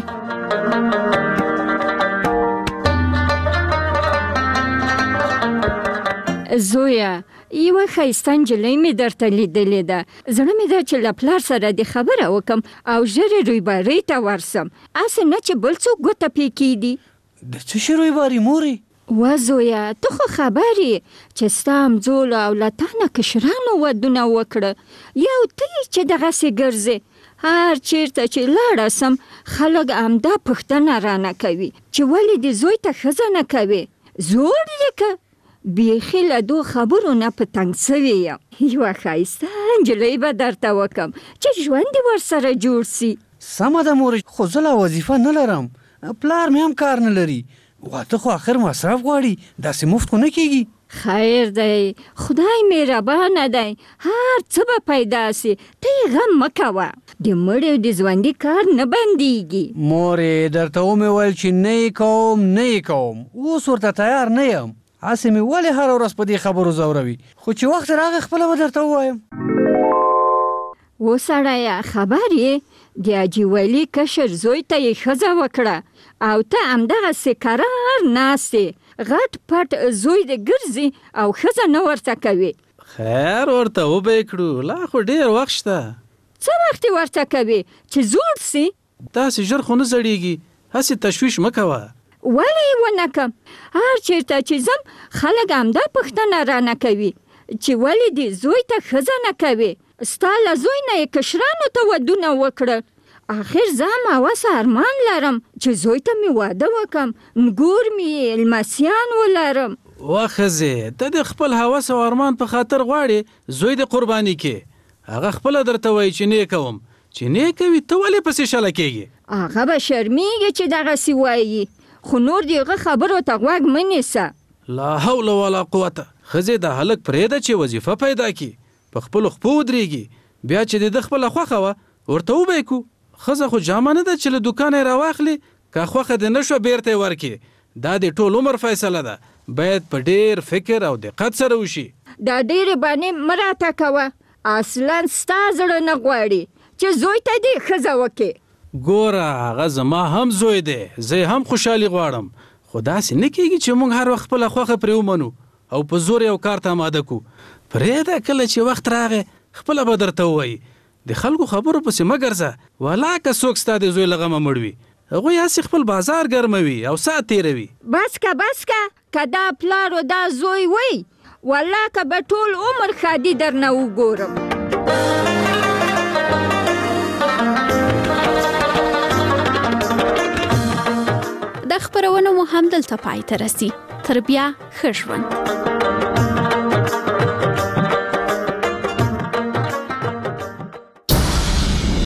زویا یو خیسته نجلۍ مې درته لیدلې ده. زړه مې ده چې له پلار سره د خبره وکم او ژر رویبارۍ ته ورسم اسې نه چې بل څوک ګوته پې کیدي. د څه شي رویباري مورې؟ و زویا ته خو خبر یې چې ستا همزولو او له تا نه کشرانو ودونه وکړه یو ته یې چې دغسې ګرځې. هر چیرته چې لاړه سم خلک همدا پوښتنه رانه کوي چې ولې د زوی ته ښځه نه کوې زوړ یې که بیخي له دو خبرو نه په تنګ سوې یم. یوه ښایسته نجلۍ به درته وکم چې ژوند دې ورسره جوړ سي. سمه ده مورې خو زه لا وظیفه نه لرم پلار مې هم کار نه لري واده خو آخر مصرف غواړي داسې مفت خو نه کېږي. خیر دی خدای مهربانه دی هر څه به پیدا سي ته یې غم مه کوه د مړي او د ژوندي کار نه بندېږي. مورې درته ومې ویل چې نه یې کوم اوس ورته تیار نه یم. هسې مې ولې هره ورځ په دې خبرو ځوروي خو چې وخت راغی خپله به درته ووایم. و سړیه خبر یې د حاجي ولي کشر زوی ته یې ښځه وکړه او ته همدغسې کرار ناست یې غټ پټ زوی دې ګرځي او ښځه نه ورته کوي. خیر ورته وبه یې کړو لا خو ډېر وخت شته. څه وخت یې ورته کوي چې زوړ سي؟ داسې ژر خو نه زړېږي هسې تشویش مه کوه. ولې یې ونه کم هر چیرته چې ځم خلک همدا پوښتنه رانه کوي چې ولې دې زوی ته ښځه نه کوي ستا له زوی نه یې کشرانو ته ودونه وکړه. آخر زه هم هوس ارمان لرم چې زوی ته مې واده وکم نګور مې لمسیان ولرم. وا ښځې ته د خپل هوس او ارمان په خاطر غواړې زوی دې قرباني کې هغه خپله درته وایي چې نه یې کوم چې نه کوي ته ولې پسې شاله کېږي؟ هغه به شرمېږي چې دغسې وایي، خو نور د هغه خبرو ته غوږ مه نیسه. لا حول ولا قوته. ښځې د هلک پرېږده چې وظیفه پیدا کړي، په خپلو خپو ودرېږي، بیا چې د خپله خوښه وه ورته وبه کړو. ښځه خو جامه نه ده چې له دوکانه یې راواخلي، که خوښه دې نه شوه بیرته یې ورکړي. دا د ټول عمر فیصله ده، باید په ډېر فکر او دقت سره وشي. دا ډېرې بانې مه راته کوه، اصلا ستا زړه نه غواړي چې زوی ته دې ښځه وکړې. ګوره هغه زما هم زوی دی، زه هم خوشحالي غواړم، خو داسې نه کېږي چې موږ هر وخت خپله خوښه پرې ومنو او په زور یو کار ته اماده کړو. پرېږده کله چې وخت راغی خپله به درته ووایي. د خلکو خبرو پسې مه ګرځه، والا که څوک ستا د زوی له غمه مړ وي، هغوی هسې خپل بازار ګرموي او ساعت تېروي. بس که دا پلار و دا زوی وی، والله که به ټول عمر ښادي درنه وګورم. دا خبرونه مو هم دلته پای ته رسي. تر بیا ښه ژوند.